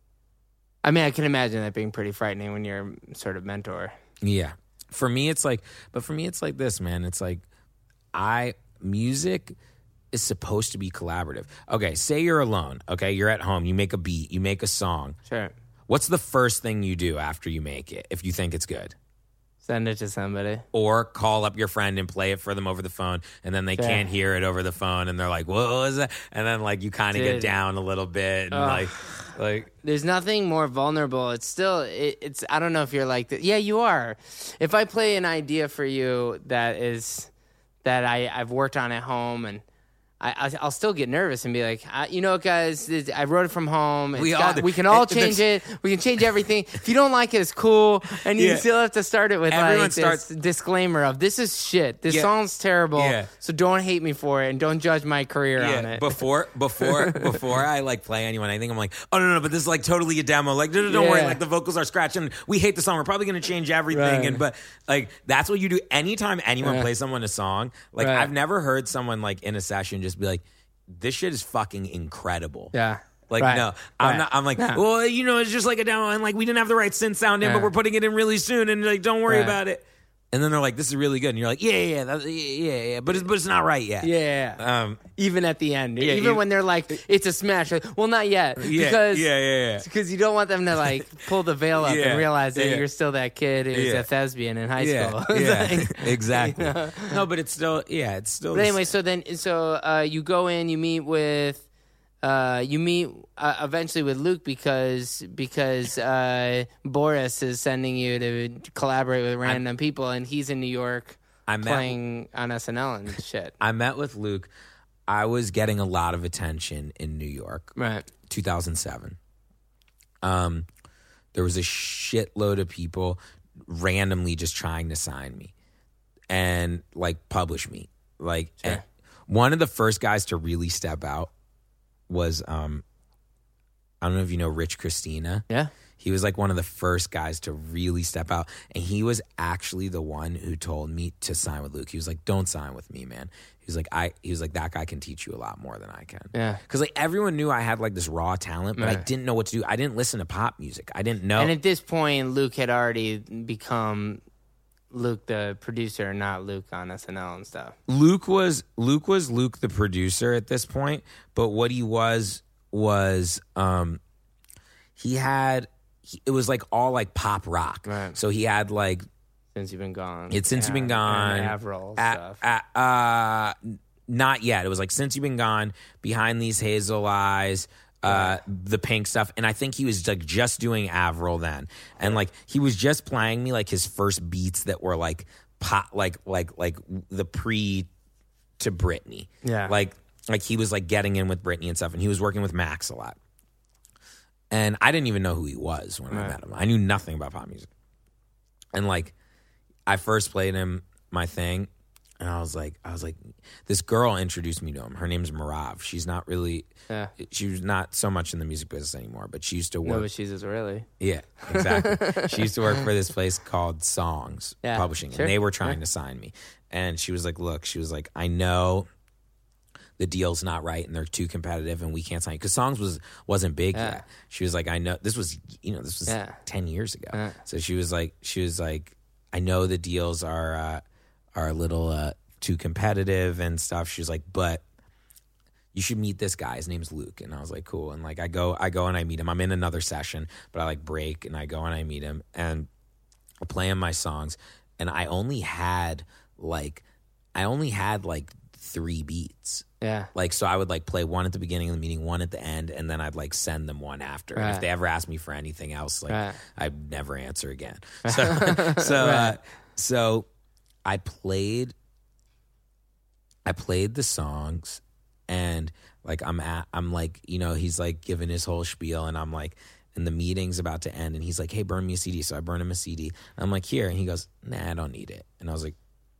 I mean, I can imagine that being pretty frightening when you're sort of mentor. Yeah. For me, it's like, but for me, it's like this, man. It's like, I, music is supposed to be collaborative. Okay, say you're alone. Okay, you're at home. You make a beat. You make a song. Sure. What's the first thing you do after you make it if you think it's good? Send it to somebody. Or call up your friend and play it for them over the phone, and then they Sure. can't hear it over the phone, and they're like, what was that? And then, like, you kind of get Dude. down a little bit, and, Ugh. like, like... There's nothing more vulnerable. It's still, it, it's, I don't know if you're like that. Yeah, you are. If I play an idea for you that is, that I, I've worked on at home, and I, I'll still get nervous and be like, I, you know what, guys, this, I wrote it from home. It's We all got, do. we can all It- change it. We can change everything. If you don't like it, it's cool. And you Yeah. still have to start it with Everyone like starts- this disclaimer of, this is shit. This Yeah. song's terrible. Yeah. So don't hate me for it, and don't judge my career on Yeah, it. before before before I like play anyone, I think I'm like, oh no no, but this is like totally a demo. Like no, no, don't worry, Yeah. like the vocals are scratched and we hate the song. We're probably gonna change everything. Right. And but like that's what you do anytime anyone Right. plays someone a song. Like Right. I've never heard someone like in a session just be like, this shit is fucking incredible. yeah. Like Right. no, I'm Right. not. I'm like, Yeah. well, you know, it's just like a demo, and like we didn't have the right synth sound in, Yeah. but we're putting it in really soon, and like, don't worry Right. about it. And then they're like, this is really good, and you're like, yeah, yeah, yeah, that's, yeah, yeah, yeah, but it's but it's not right yet. Yeah. Um. Even at the end, Yeah, even you- when they're like, it's a smash. Like, well, not yet, Yeah, because yeah, yeah, yeah. because you don't want them to like pull the veil up Yeah, and realize that yeah. you're still that kid who's Yeah. a thespian in high Yeah, school. yeah, Like, exactly. you know? No, but it's still, yeah, it's still. But the anyway, s- so then, so uh, you go in, you meet with, uh, you meet uh, eventually with Luke because because uh, Boris is sending you to collaborate with random people, and he's in New York I met- playing on S N L and shit. I met with Luke. I was getting a lot of attention in New York, Right. two thousand seven. Um, there was a shitload of people randomly just trying to sign me and like publish me. Like Sure. and one of the first guys to really step out was um, I don't know if you know Rich Christina. Yeah. He was like one of the first guys to really step out. And he was actually the one who told me to sign with Luke. He was like, don't sign with me, man. He was like, I he was like, that guy can teach you a lot more than I can. Yeah. Because like everyone knew I had like this raw talent, but I Right. didn't know what to do. I didn't listen to pop music. I didn't know. And at this point, Luke had already become Luke the producer, not Luke on S N L and stuff. Luke was Luke was Luke the producer at this point, but what he was was um he had he, it was like all like pop rock. Right. So he had like Since you've been gone. It's Since You've Been And- Gone. and Avril A- stuff. a- uh, not yet. It was like Since You've Been Gone, Behind These Hazel Eyes, uh, the Pink stuff, and I think he was like just doing Avril then, and like he was just playing me like his first beats that were like pop, like like like the pre to Britney, Yeah. like like he was like getting in with Britney and stuff, and he was working with Max a lot, and I didn't even know who he was when I Right. met him. I knew nothing about pop music, and like I first played him my thing. And I was like, I was like, this girl introduced me to him. Her name's Marav. She's not really, Yeah. she was not so much in the music business anymore, but she used to work. No, but she's Israeli. Yeah, exactly. She used to work for this place called Songs Yeah, Publishing, sure, and they were trying sure. to sign me. And she was like, look, she was like, I know the deal's not right and they're too competitive and we can't sign you. Because Songs was, wasn't big Yeah. yet. She was like, I know, this was, you know, this was Yeah. ten years ago. Yeah. So she was like, she was like, I know the deals are, uh, are a little uh, too competitive and stuff. She was like, but you should meet this guy. His name's Luke. And I was like, cool. And like, I go, I go and I meet him. I'm in another session, but I like break and I go and I meet him and I play him my songs. And I only had like, I only had like three beats. Yeah. Like, so I would like play one at the beginning of the meeting, one at the end, and then I'd like send them one after. And if Right. they ever asked me for anything else, like Right. I'd never answer again. So, so, uh, Right. so I played, I played the songs, and like I'm at, I'm like, you know, he's like giving his whole spiel, and I'm like, and the meeting's about to end, and he's like, hey, burn me a C D. So I burn him a C D. And I'm like, here, and he goes, nah, I don't need it. And I was like,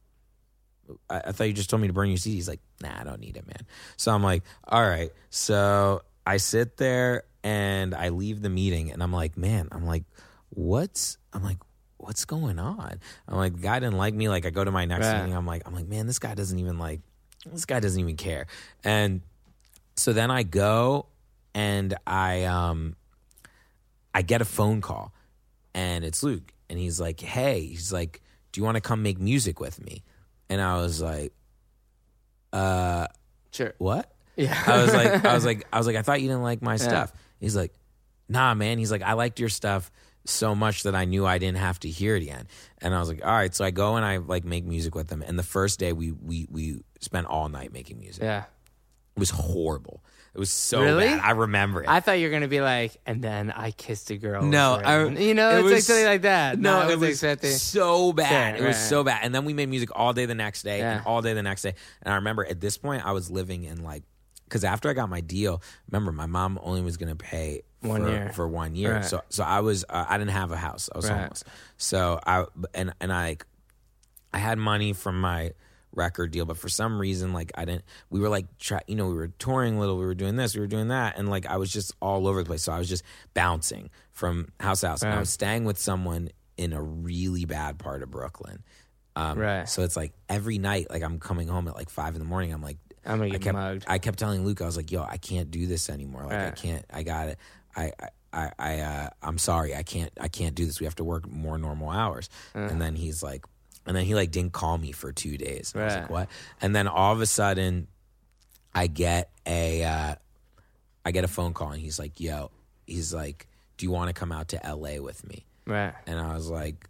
I, I thought you just told me to burn your C D. He's like, nah, I don't need it, man. So I'm like, all right. So I sit there and I leave the meeting, and I'm like, man, I'm like, what's, I'm like, what's going on? I'm like, the guy didn't like me. Like, I go to my next Right. meeting. I'm like, I'm like, man, this guy doesn't even like, this guy doesn't even care. And so then I go and I, um, I get a phone call, and it's Luke, and he's like, hey, he's like, do you want to come make music with me? And I was like, uh, Sure. What? Yeah. I was like, I was like, I was like, I thought you didn't like my stuff. He's like, nah, man. He's like, I liked your stuff so much that I knew I didn't have to hear it again. And I was like, all right. So I go and I like make music with him. And the first day we we we spent all night making music. Yeah. It was horrible. It was so Really? bad. I remember it. I thought you were gonna be like, and then I kissed a girl. No, with I, her. you know, it it's was, like something like that. No, Not it was expecting. so bad. Sure, it was right. so bad. And then we made music all day the next day, Yeah. and all day the next day. And I remember at this point, I was living in like, because after I got my deal, remember my mom only was going to pay One for, year. for one year. Right. So, so I was, uh, I didn't have a house. I was Right. homeless. So I and and I, I had money from my record deal, but for some reason, like I didn't. We were like, try, you know, we were touring a little. We were doing this, we were doing that, and like I was just all over the place. So I was just bouncing from house to house. And I Right. was staying with someone in a really bad part of Brooklyn. Um, Right. So it's like every night, like I'm coming home at like five in the morning. I'm like, I'm gonna I get kept, mugged. I kept telling Luke, I was like, yo, I can't do this anymore. Like I Right. can't. I got it. I. I I, I uh, I'm sorry, I can't I can't do this. We have to work more normal hours. Uh. And then he's like, and then he like didn't call me for two days. And I was Right. like, what? And then all of a sudden, I get a uh, I get a phone call, and he's like, yo, he's like, do you want to come out to L A with me? Right. And I was like,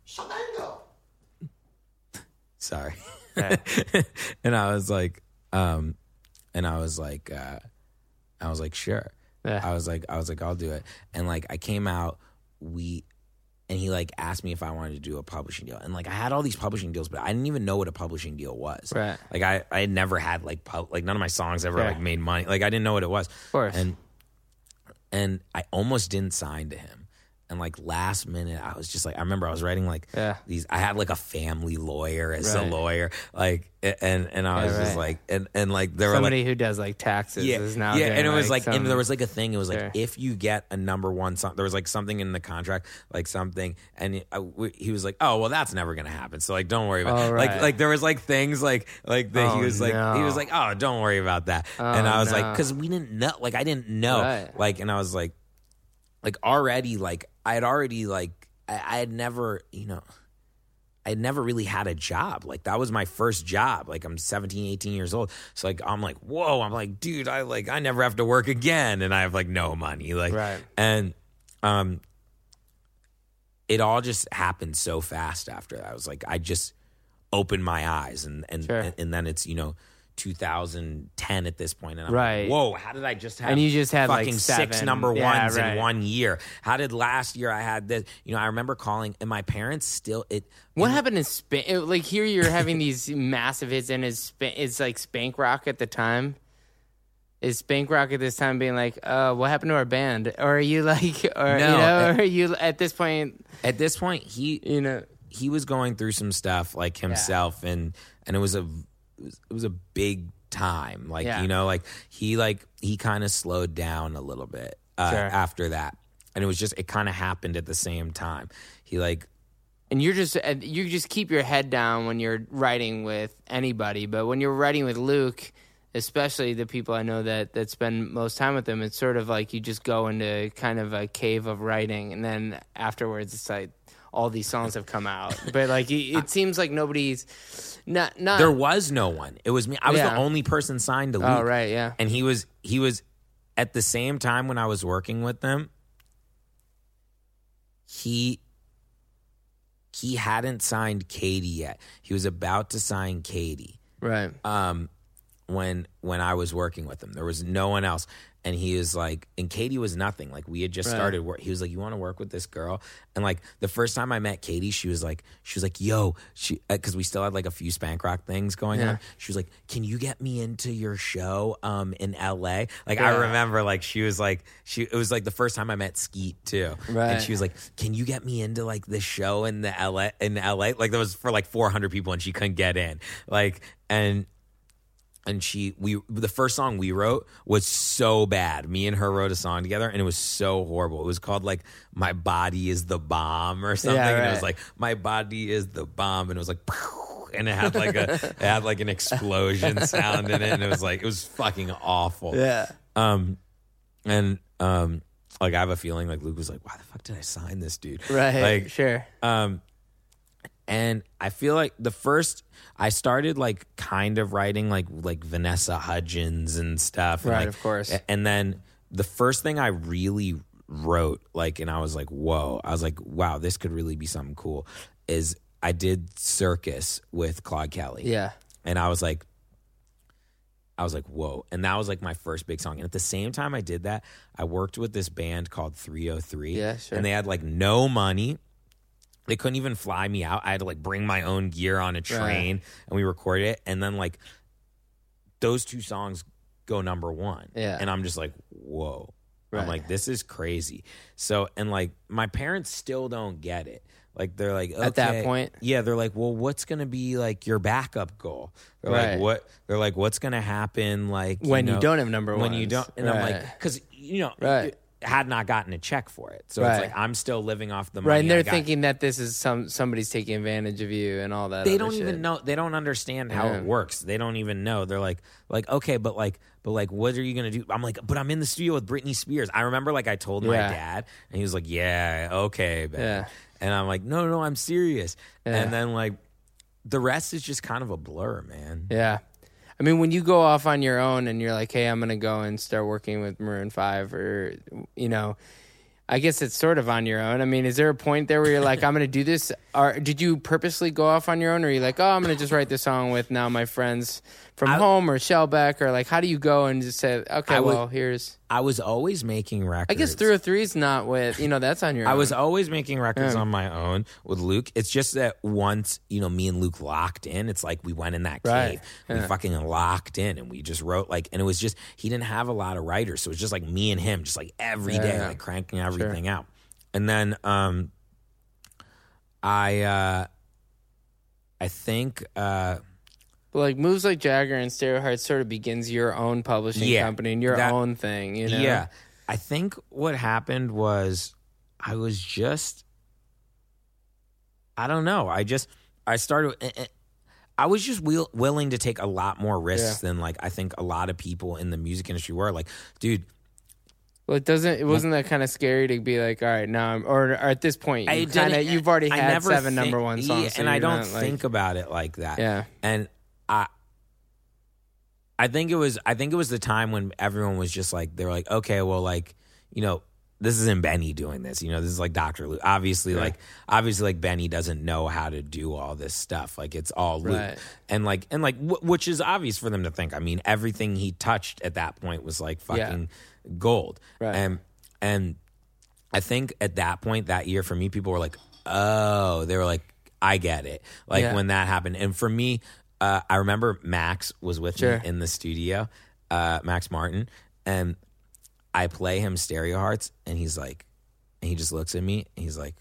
sorry. Right. And I was like, um, and I was like, uh, I was like, sure. Yeah. I was like, I was like, I'll do it. And like, I came out, we, and he like asked me if I wanted to do a publishing deal. And like, I had all these publishing deals, but I didn't even know what a publishing deal was. Right. Like, I, I had never had like, pub, like none of my songs ever Yeah. like made money. Like, I didn't know what it was. Of course. And, and I almost didn't sign to him. And like last minute, I was just like, I remember I was writing like Yeah. these. I had like a family lawyer as Right. a lawyer, like, and and I Yeah, was just right. like, and and like there were Somebody like, who does like taxes yeah, is now yeah, doing, and it was like, some, and there was like a thing. It was like Sure. if you get a number one song, there was like something in the contract, like something, and he, I, we, he was like, oh well, that's never gonna happen. So like, don't worry about Oh, it. Like right. like there was like things like like that. Oh, he was like he no. was like, oh, don't worry about that. Oh, and I was like, no. because we didn't know, like I didn't know, Right. like, and I was like, like already, like I had already like. I had never, you know, I had never really had a job. Like that was my first job. Like I'm seventeen, eighteen years old. So like, I'm like, whoa, I'm like, dude, I like, I never have to work again. And I have like no money. Like, Right. and, um, it all just happened so fast after that. I was like, I just opened my eyes and, and, Sure. and, and then it's, you know, two thousand ten at this point, and I'm Right. like, whoa, how did I just have And you just had, like, fucking six seven. number Yeah, ones right. in one year? How did last year I had this? You know, I remember calling, and my parents still it. What and- happened in Spank? Like here, you're having these massive hits, and is Sp- it's like Spank Rock at the time. Is Spank Rock at this time being like, uh, what happened to our band? Or are you like, or No, you know, uh, or are you at this point, At this point, he you know, he was going through some stuff like himself, and and it was a it was, it was a big time. Like Yeah. you know, like he like he kind of slowed down a little bit uh, Sure. after that, and it was just it kind of happened at the same time. He like. and you're just and you just keep your head down when you're writing with anybody, but when you're writing with Luke, especially the people I know that that spend most time with him, it's sort of like you just go into kind of a cave of writing, and then afterwards it's like all these songs have come out. But like it, it seems like nobody's not not There was no one. It was me. I was Yeah. the only person signed to Luke. Oh right, yeah. And he was he was at the same time when I was working with them. He he hadn't signed Katie yet. He was about to sign Katie. Right. Um, when when I was working with him, there was no one else, and he was like, and Katie was nothing. Like we had just Right. started work. He was like, "You want to work with this girl?" And like the first time I met Katie, she was like, she was like, "Yo," she because we still had like a few Spank Rock things going Yeah. on. She was like, "Can you get me into your show um in L A?" Like I Yeah. remember, like she was like, she it was like the first time I met Skeet too, Right. and she was like, "Can you get me into like this show in the L A in L A?" Like there was for like four hundred people, and she couldn't get in. Like and. And she, we, the first song we wrote was so bad. Me and her wrote a song together, and it was so horrible. It was called like "My Body Is the Bomb" or something, Yeah, and it right. was like "My Body Is the Bomb," and it was like, "Pow," and it had like a, it had like an explosion sound in it, and it was like it was fucking awful. Yeah. Um, and um, like I have a feeling like Luke was like, "Why the fuck did I sign this dude?" Right. Like, sure. um, And I feel like the first I started like kind of writing like like Vanessa Hudgens and stuff. And Right, like, of course. And then the first thing I really wrote, like, and I was like, whoa, I was like, wow, this could really be something cool, is I did Circus with Claude Kelly. Yeah. And I was like, I was like, whoa. And that was like my first big song. And at the same time I did that, I worked with this band called three oh three. Yeah, sure. And they had like no money. They couldn't even fly me out. I had to like bring my own gear on a train Right. and we recorded it. And then like those two songs go number one. Yeah. And I'm just like, whoa. I'm Right. like, this is crazy. So, and like my parents still don't get it. Like they're like, okay. At that point? Yeah, they're like, well, what's gonna be like your backup goal? They're Right. like, what? They're like, what's gonna happen? Like When you know, don't have number when you ones. don't, and I'm Right. like, because you know, Right. had not gotten a check for it, so Right. it's like I'm still living off the money. Right, and they're I got. thinking that this is some somebody's taking advantage of you and all that. They other don't shit. even know. They don't understand how Yeah. it works. They don't even know. They're like, like okay, but like, but like, what are you gonna do? I'm like, but I'm in the studio with Britney Spears. I remember like I told my Yeah. dad, and he was like, yeah, okay, babe. Yeah. And I'm like, no, no, I'm serious. Yeah. And then like, the rest is just kind of a blur, man. Yeah. I mean, when you go off on your own and you're like, hey, I'm going to go and start working with Maroon five, or, you know, I guess it's sort of on your own. I mean, is there a point there where you're like, I'm going to do this? Or did you purposely go off on your own? Or are you like, oh, I'm going to just write this song with now my friends from I- home or Shellback? Or like, how do you go and just say, okay, I would- well, here's. I was always making records. I guess three oh three is not with, you know, that's on your I own. was always making records Yeah. on my own with Luke. It's just that once, you know, me and Luke locked in, it's like we went in that Right. cave. We Yeah. fucking locked in and we just wrote like, and it was just, he didn't have a lot of writers. So it was just like me and him, just like every day, Yeah. like cranking everything out. And then um, I, uh, I think, uh, But like moves like Jagger and Stereo Heart sort of begins your own publishing Yeah, company and your that- own thing, you know? yeah, I think what happened was I was just, I don't know. I just, I started, eh, eh, I was just will, willing to take a lot more risks Yeah. than like I think a lot of people in the music industry were. Like, dude, Well, it doesn't. It wasn't that kind of scary to be like, all right, now, I'm, or, or at this point, you I kind of, didn't- you've already I had never seven think- number one yeah, songs, so and I you're don't not, like- think about it like that. Yeah. And I, I think it was, I think it was the time when everyone was just like, they were like, okay, well, like, you know, this isn't Benny doing this. You know, this is like Doctor Luke. Obviously, Yeah. like, obviously, like Benny doesn't know how to do all this stuff. Like, it's all Luke, Right. and like, and like, w- which is obvious for them to think. I mean, everything he touched at that point was like fucking gold. Right. And and I think at that point that year, for me, people were like, oh, they were like, I get it. Like Yeah. when that happened, and for me, uh, I remember Max was with Sure. me in the studio, uh, Max Martin, and I play him Stereo Hearts, and he's like, and he just looks at me, and he's like,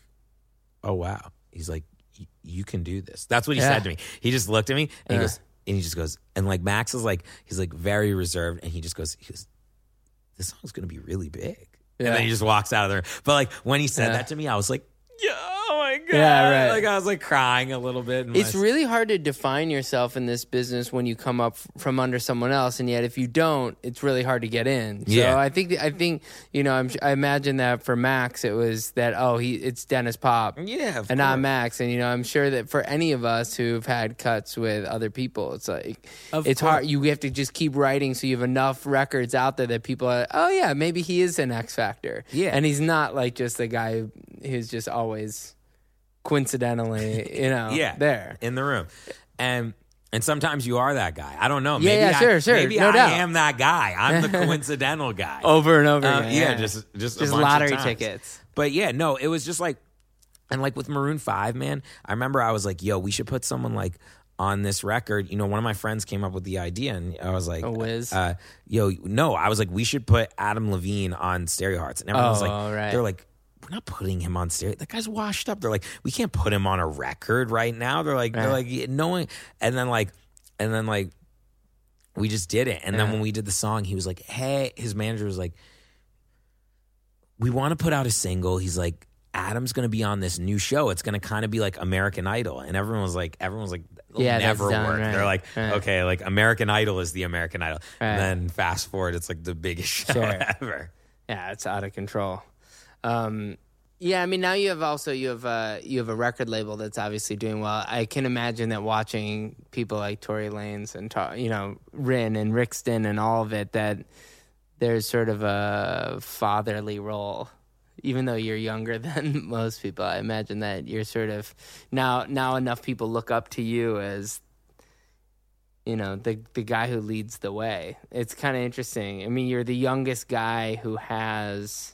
oh wow, he's like, you can do this. That's what he Yeah. said to me. He just looked at me, and he Yeah. goes, and he just goes, and like Max is like, he's like very reserved, and he just goes, he goes, this song's gonna be really big. Yeah. And then he just walks out of there. But like when he said Yeah. that to me, I was like, yeah, oh my God. Yeah, right. Like I was like crying a little bit. in It's my- really hard to define yourself in this business when you come up f- from under someone else, and yet if you don't, it's really hard to get in. So Yeah. I think I think you know I'm, I imagine that for Max it was that oh he it's Dennis Pop Yeah, of and not course. Max, and you know I'm sure that for any of us who've had cuts with other people, it's like Of it's course. hard. You have to just keep writing so you have enough records out there that people are oh yeah maybe he is an X Factor, Yeah. and he's not like just the guy who's just always coincidentally you know yeah, there. in the room. And and sometimes you are that guy. I don't know. Yeah, Maybe yeah, I, sure, sure, Maybe no I doubt. am that guy. I'm the coincidental guy. Over and over Um, again. yeah, just just a Just bunch of lottery times. tickets. But yeah, no, it was just like, and like with Maroon five, man, I remember I was like, yo, we should put someone like on this record. You know, one of my friends came up with the idea, and I was like, A Wiz? uh, yo, no, I was like, we should put Adam Levine on Stereo Hearts. And everyone was Oh, like, right. they're like, we're not putting him on stereo. That guy's washed up. They're like, we can't put him on a record right now. They're like, they're Right. like, no one. And then like, and then like, we just did it. And then Yeah. when we did the song, he was like, hey, his manager was like, we want to put out a single. He's like, Adam's going to be on this new show. It's going to kind of be like American Idol. And everyone was like, everyone was like, it'll Yeah, that's never done, work. right, They're like, right. okay, like American Idol is the American Idol. Right. And then fast forward, it's like the biggest show Sure. ever. Yeah, it's out of control. Um, Yeah, I mean, now you have also you have uh, you have a record label that's obviously doing well. I can imagine that watching people like Tory Lanez and you know Rin and Rixton and all of it, that there's sort of a fatherly role, even though you're younger than most people. I imagine that you're sort of now now enough people look up to you as, you know, the the guy who leads the way. It's kind of interesting. I mean, you're the youngest guy who has.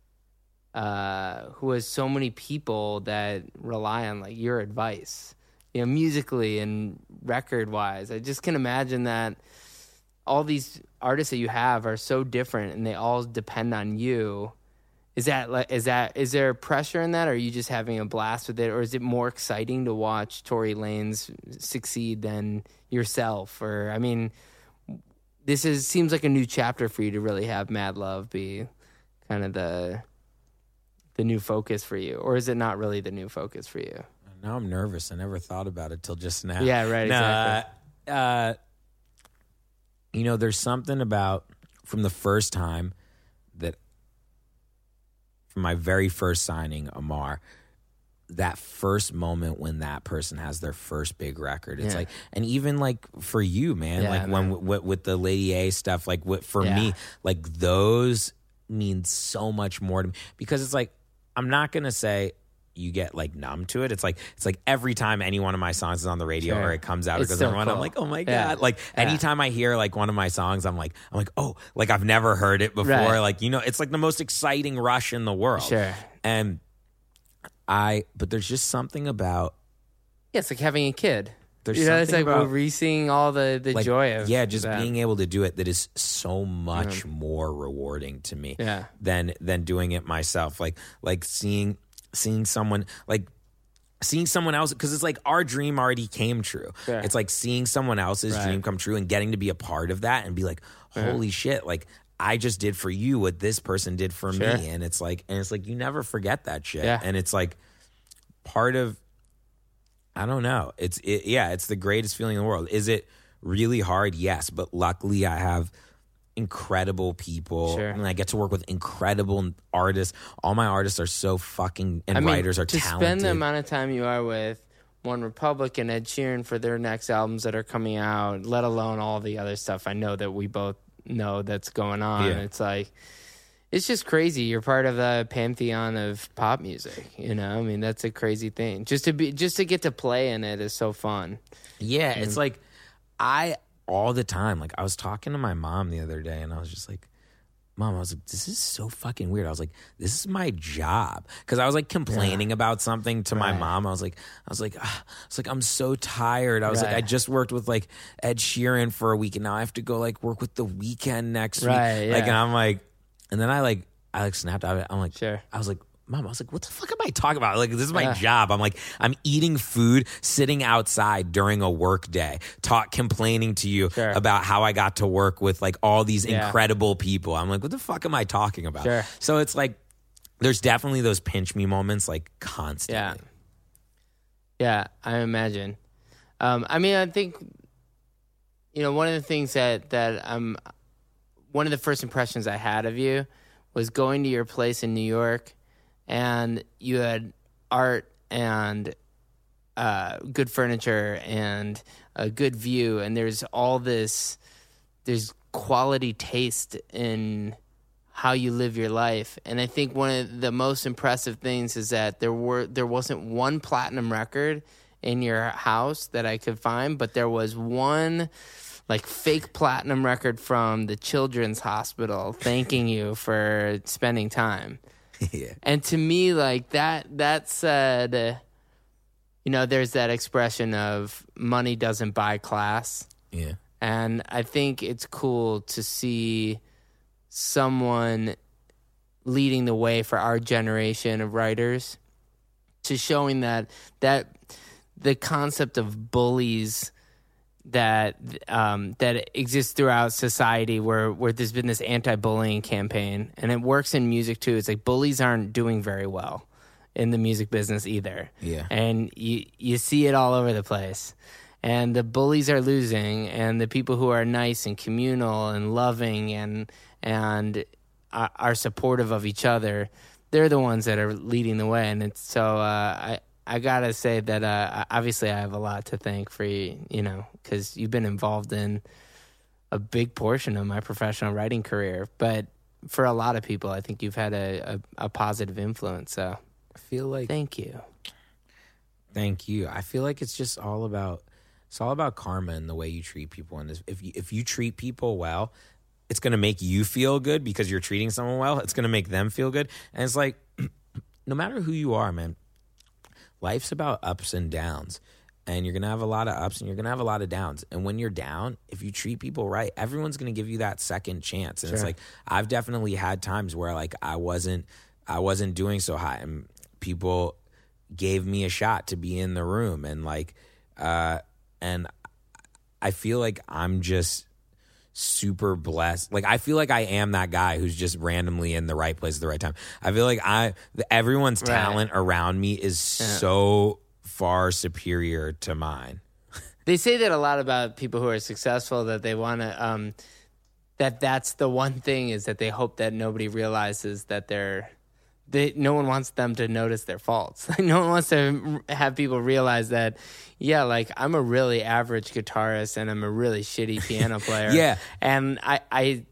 Uh, who has so many people that rely on like your advice, you know, musically and record wise. I just can imagine that all these artists that you have are so different and they all depend on you. Is that like, is that, is there pressure in that? Or are you just having a blast with it? Or is it more exciting to watch Tory Lanez succeed than yourself? Or, I mean, this is, seems like a new chapter for you to really have Mad Love be kind of the, the new focus for you, or is it not really the new focus for you? Now I'm nervous. I never thought about it till just now. Yeah, right, no, exactly. Uh, uh, you know, there's something about from the first time that, from my very first signing, Amar, that first moment when that person has their first big record, it's yeah. like, and even like for you, man, yeah, like man. when with, with the Lady A stuff, like what, for yeah. me, like those mean so much more to me, because it's like, I'm not going to say you get like numb to it. It's like, it's like every time any one of my songs is on the radio sure. or it comes out it's or goes so on, cool. I'm like, oh my yeah. God. Like yeah. anytime I hear like one of my songs, I'm like, I'm like, oh, like I've never heard it before. Right. Like, you know, it's like the most exciting rush in the world. Sure. And I, but there's just something about. Yeah, it's like having a kid. There's you know, it's like about, re-seeing all the, the like, joy of yeah, just that. being able to do it that is so much yeah. more rewarding to me yeah. than than doing it myself. Like like seeing seeing someone like seeing someone else, because it's like our dream already came true. Sure. It's like seeing someone else's right. dream come true and getting to be a part of that and be like, holy yeah. shit, like I just did for you what this person did for sure. me. And it's like and it's like you never forget that shit. Yeah. And it's like part of I don't know. It's it, yeah, it's the greatest feeling in the world. Is it really hard? Yes, but luckily I have incredible people, sure. and I get to work with incredible artists. All my artists are so fucking, and I mean, writers are to talented. spend the amount of time you are with One Republic and Ed Sheeran for their next albums that are coming out, let alone all the other stuff I know that we both know that's going on. Yeah. It's like, it's just crazy. You're part of the pantheon of pop music, you know? I mean, that's a crazy thing. Just to be, just to get to play in it is so fun. Yeah, it's like I all the time. Like I was talking to my mom the other day, and I was just like, "Mom, I was like, this is so fucking weird." I was like, "This is my job," because I was like complaining yeah. about something to right. my mom. I was like, "I was like, ah. I was like, I'm so tired." I was right. like, "I just worked with like Ed Sheeran for a week, and now I have to go like work with The Weeknd next right, week." Yeah. Like, and I'm like. And then I like, I like snapped out of it. I'm like, sure. I was like, Mom, I was like, what the fuck am I talking about? Like, this is my yeah. job. I'm like, I'm eating food, sitting outside during a work day, talk, complaining to you sure. about how I got to work with like all these yeah. incredible people. I'm like, what the fuck am I talking about? Sure. So it's like, there's definitely those pinch me moments like constantly. Yeah. Yeah, I imagine. Um, I mean, I think, you know, one of the things that, that I'm, one of the first impressions I had of you was going to your place in New York, and you had art and uh, good furniture and a good view, and there's all this, there's quality taste in how you live your life. And I think one of the most impressive things is that there were there wasn't one platinum record in your house that I could find, but there was one like fake platinum record from the Children's Hospital thanking you for spending time. Yeah. And to me, like that, that said, uh, you know, there's that expression of money doesn't buy class. Yeah. And I think it's cool to see someone leading the way for our generation of writers, to showing that, that the concept of bullies that um, that exists throughout society, where, where there's been this anti-bullying campaign, and it works in music too. It's like bullies aren't doing very well in the music business either. Yeah. And you you see it all over the place. And the bullies are losing, and the people who are nice and communal and loving and and are supportive of each other, they're the ones that are leading the way. And it's so uh, I I gotta say that uh, obviously I have a lot to thank for you, you know, because you've been involved in a big portion of my professional writing career. But for a lot of people, I think you've had a, a, a positive influence. So I feel like thank you. Thank you. I feel like it's just all about it's all about karma and the way you treat people. And if you if you treat people well, it's going to make you feel good because you're treating someone well. It's going to make them feel good. And it's like, no matter who you are, man, life's about ups and downs. And you're going to have a lot of ups and you're going to have a lot of downs. And when you're down, if you treat people right, everyone's going to give you that second chance. And Sure. it's like, I've definitely had times where like I wasn't, I wasn't doing so hot and people gave me a shot to be in the room. And like, uh, and I feel like I'm just super blessed. Like I feel like I am that guy who's just randomly in the right place at the right time. I feel like I everyone's Right. talent around me is Yeah. so far superior to mine. They say that a lot about people who are successful, that they want to, um, that that's the one thing is that they hope that nobody realizes that they're, they, no one wants them to notice their faults. No one wants to have people realize that, yeah, like I'm a really average guitarist and I'm a really shitty piano player. Yeah. And I, I,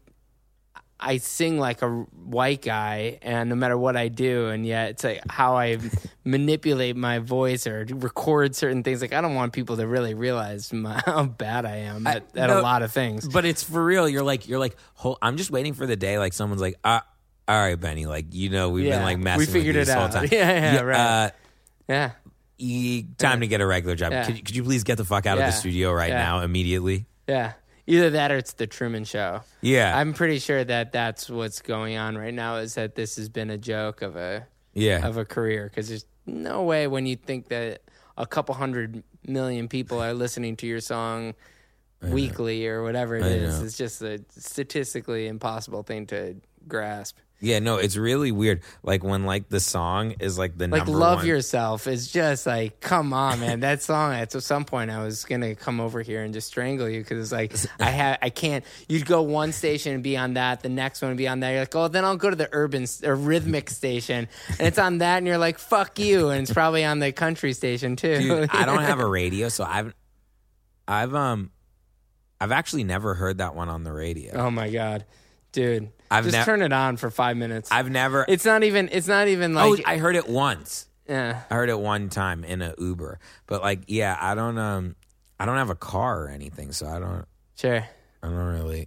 I sing like a white guy, and no matter what I do, and yet it's like how I manipulate my voice or record certain things. Like I don't want people to really realize my, how bad I am at, I- at no, a lot of things. But it's for real. You're like, you're like, hold, I'm just waiting for the day like someone's like, ah, all right, Benny, like, you know, we've Yeah, been like we messing figured with you it this whole out. time. Yeah, yeah, right. Uh, Yeah, e- time to get a regular job. Yeah. Could, could you please get the fuck out Yeah. of the studio right Yeah. now immediately? yeah. Either that or it's the Truman Show. Yeah. I'm pretty sure that that's what's going on right now. Is that this has been a joke of a Yeah. of a career, because there's no way when you think that a couple hundred million people are listening to your song weekly or whatever it I is. know. It's just a statistically impossible thing to grasp. Yeah, no, it's really weird. Like when like the song is like the Like number Love one. Yourself is just like, come on, man. That song, at some point I was going to come over here and just strangle you, because it's like, I ha- I can't, you'd go one station and be on that, the next one would be on that. You're like, oh, then I'll go to the urban or rhythmic station, and it's on that, and you're like, fuck you. And it's probably on the country station too. Dude, I don't have a radio, so I've I've um I've actually never heard that one on the radio. Oh my God. Dude. I've just nev- turn it on for five minutes. I've never it's not even, it's not even Oh, like, I heard it once. yeah. I heard it one time in a Uber. But like, yeah, I don't um I don't have a car or anything, so I don't Sure. I don't really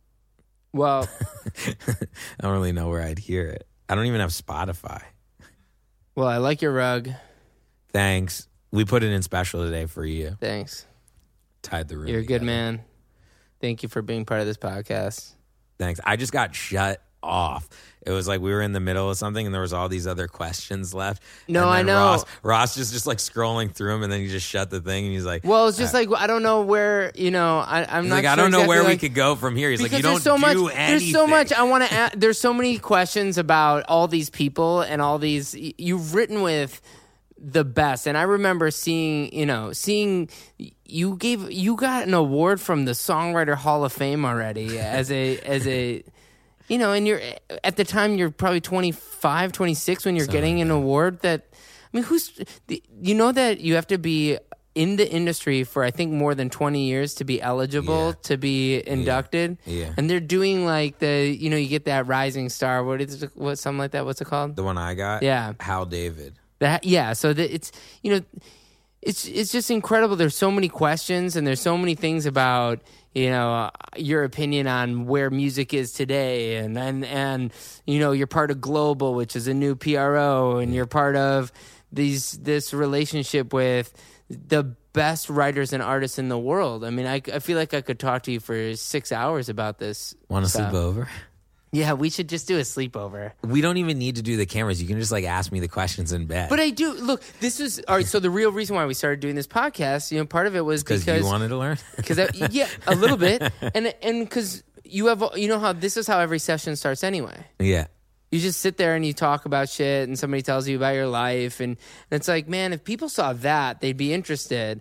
Well, I don't really know where I'd hear it. I don't even have Spotify. well, I like your rug. Thanks. We put it in special today for you. Thanks. Tied the room. You're a good together. man. Thank you for being part of this podcast. Thanks. I just got shut off. It was like we were in the middle of something and there was all these other questions left. No, And I then know. Ross, Ross just, just like scrolling through them and then he just shut the thing and he's like, Well, it's just like, I don't know where, you know, I, I'm he's not like sure I don't know exactly, where we like, could go from here. He's like, because you don't there's so do much, anything. There's so much I want to add. There's so many questions about all these people and all these, y- you've written with the best. And I remember seeing, you know, seeing you gave, you got an award from the Songwriter Hall of Fame already as a, as a, you know, and you're, at the time you're probably twenty-five, twenty-six when you're Something getting like an that. award that, I mean, who's, the- you know that you have to be in the industry for, I think, more than twenty years to be eligible Yeah. to be inducted. Yeah. And they're doing like the, you know, you get that rising star, what is it, what, something like that, what's it called? The one I got? Yeah. Hal David. That, yeah, so that it's, you know, it's it's just incredible. There's so many questions and there's so many things about, you know, uh, your opinion on where music is today, and, and and you know, you're part of Global, which is a new P R O, and you're part of these this relationship with the best writers and artists in the world. I mean, I, I feel like I could talk to you for six hours about this. Want to stuff. sleep over? Yeah, we should just do a sleepover. We don't even need to do the cameras. You can just like ask me the questions in bed. But I do look. This was all right. So the real reason why we started doing this podcast, you know, part of it was because because you wanted to learn. because yeah, a little bit, and and because you have, you know how this is how every session starts anyway. Yeah. You just sit there and you talk about shit, and somebody tells you about your life, and, and it's like, man, if people saw that, they'd be interested.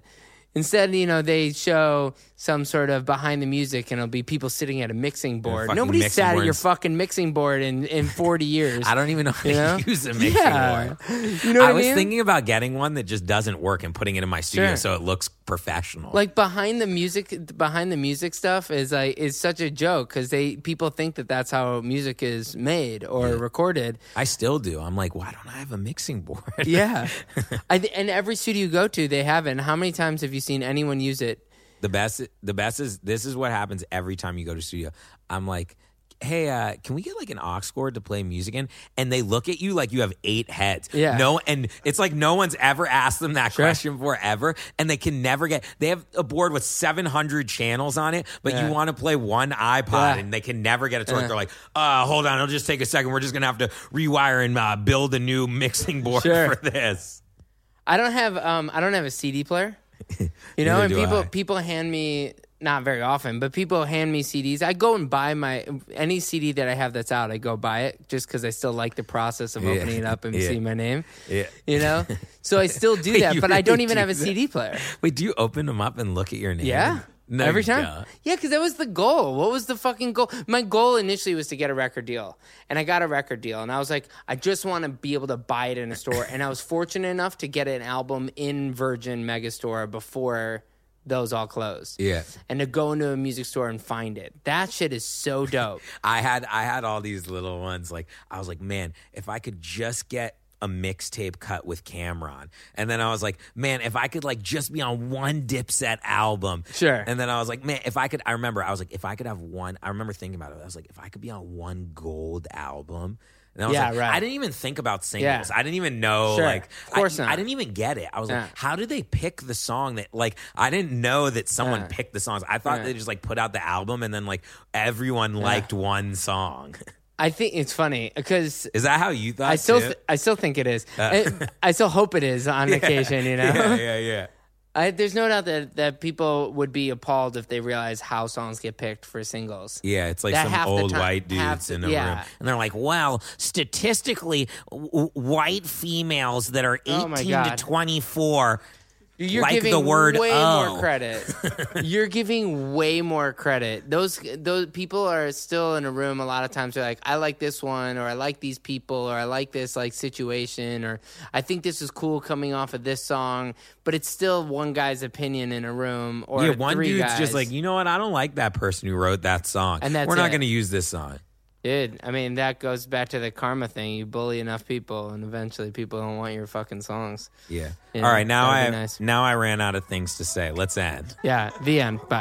Instead, you know, they show some sort of behind the music, and it'll be people sitting at a mixing board. Nobody mixing sat at your boards. fucking mixing board in, in forty years. I don't even know how You to know? use a mixing Yeah. board. You know what I I was mean? thinking about getting one that just doesn't work and putting it in my studio Sure. so it looks professional. Like behind the music, behind the music stuff is like is such a joke because they people think that that's how music is made or recorded. I still do. I'm like, why don't I have a mixing board? Yeah, I th- and every studio you go to, they have it. And how many times have you seen anyone use it? The best, the best is this is what happens every time you go to studio. I'm like, hey, uh, can we get like an aux cord to play music in? And they look at you like you have eight heads. Yeah. No, and it's like no one's ever asked them that Sure. question before ever, and they can never get. They have a board with seven hundred channels on it, but Yeah. you want to play one iPod, Yeah. and they can never get it to work. Yeah. They're like, uh, hold on, it'll just take a second. We're just gonna have to rewire and uh, build a new mixing board Sure. for this. I don't have um I don't have a C D player. You know, Neither and do people I. people hand me not very often, but people hand me C Ds. I go and buy my any C D that I have that's out. I go buy it just because I still like the process of Yeah. opening it up and Yeah. seeing my name. Yeah. You know, so I still do Wait, that, you but I don't really even do have a that? C D player. Wait, do you open them up and look at your name? Yeah. No, Every you time? don't. Yeah, because that was the goal. What was the fucking goal? My goal initially was to get a record deal. And I got a record deal. And I was like, I just want to be able to buy it in a store. And I was fortunate enough to get an album in Virgin Megastore before those all closed. Yeah. And to go into a music store and find it. That shit is so dope. I had I had all these little ones. Like I was like, man, if I could just get a mixtape cut with Cameron, and then I was like, man, if I could like just be on one Dipset album, Sure. And then I was like, man, if I could, I remember I was like, if I could have one, I remember thinking about it. I was like, if I could be on one gold album. And I was Yeah, like, right. I didn't even think about singles. Yeah. I didn't even know, Sure. like, Of course I, not. I didn't even get it. I was Yeah. like, how did they pick the song that, like, I didn't know that someone Yeah. picked the songs. I thought Yeah. they just, like, put out the album and then, like, everyone liked one song. I think it's funny because Is that how you thought? I still, too? th- I still think it is. I, I still hope it is on occasion, you know? Yeah, yeah, yeah. I, there's no doubt that, that people would be appalled if they realize how songs get picked for singles. Yeah, it's like That some half the old time- white half dudes the- in a yeah. room, and they're like, "Well, statistically, w- white females that are Oh my eighteen God. to twenty-four You're like giving the word way oh." more credit. You're giving way more credit. Those those people are still in a room. A lot of times they're like, I like this one, or I like these people, or I like this like situation, or I think this is cool coming off of this song. But it's still one guy's opinion in a room, or Yeah, one three dude's guys. just like, you know what? I don't like that person who wrote that song, And that's we're not it. going to use this song. Dude, I mean, that goes back to the karma thing. You bully enough people, and eventually people don't want your fucking songs. Yeah. Yeah, All right, now that'd I be nice. now I ran out of things to say. Let's end. Yeah, the end. Bye.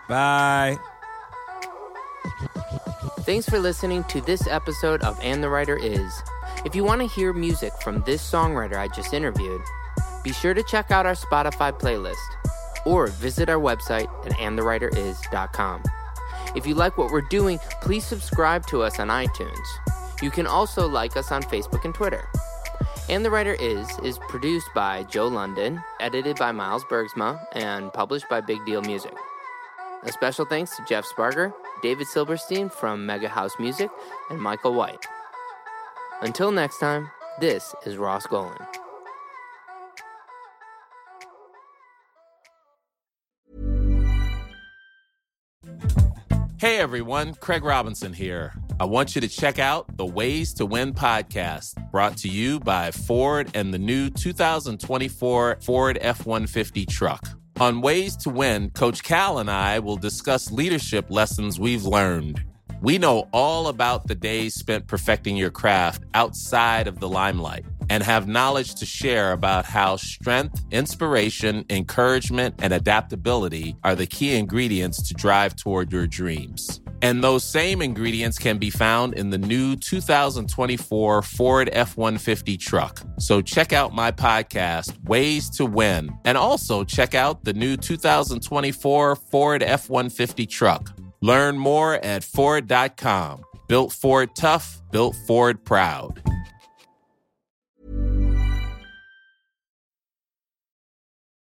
Bye. Thanks for listening to this episode of And the Writer Is. If you want to hear music from this songwriter I just interviewed, be sure to check out our Spotify playlist or visit our website at and the writer is dot com. If you like what we're doing, please subscribe to us on iTunes. You can also like us on Facebook and Twitter. And the Writer Is is produced by Joe London, edited by Miles Bergsma, and published by Big Deal Music. A special thanks to Jeff Sparger, David Silverstein from Mega House Music, and Michael White. Until next time, this is Ross Golan. Hey everyone, Craig Robinson here. I want you to check out the Ways to Win podcast, brought to you by Ford and the new two thousand twenty-four Ford F one fifty truck. On Ways to Win, Coach Cal and I will discuss leadership lessons we've learned. We know all about the days spent perfecting your craft outside of the limelight and have knowledge to share about how strength, inspiration, encouragement, and adaptability are the key ingredients to drive toward your dreams. And those same ingredients can be found in the new two thousand twenty-four Ford F one fifty truck. So check out my podcast, Ways to Win, and also check out the new two thousand twenty-four Ford F one fifty truck. Learn more at Ford dot com. Built Ford tough, built Ford proud.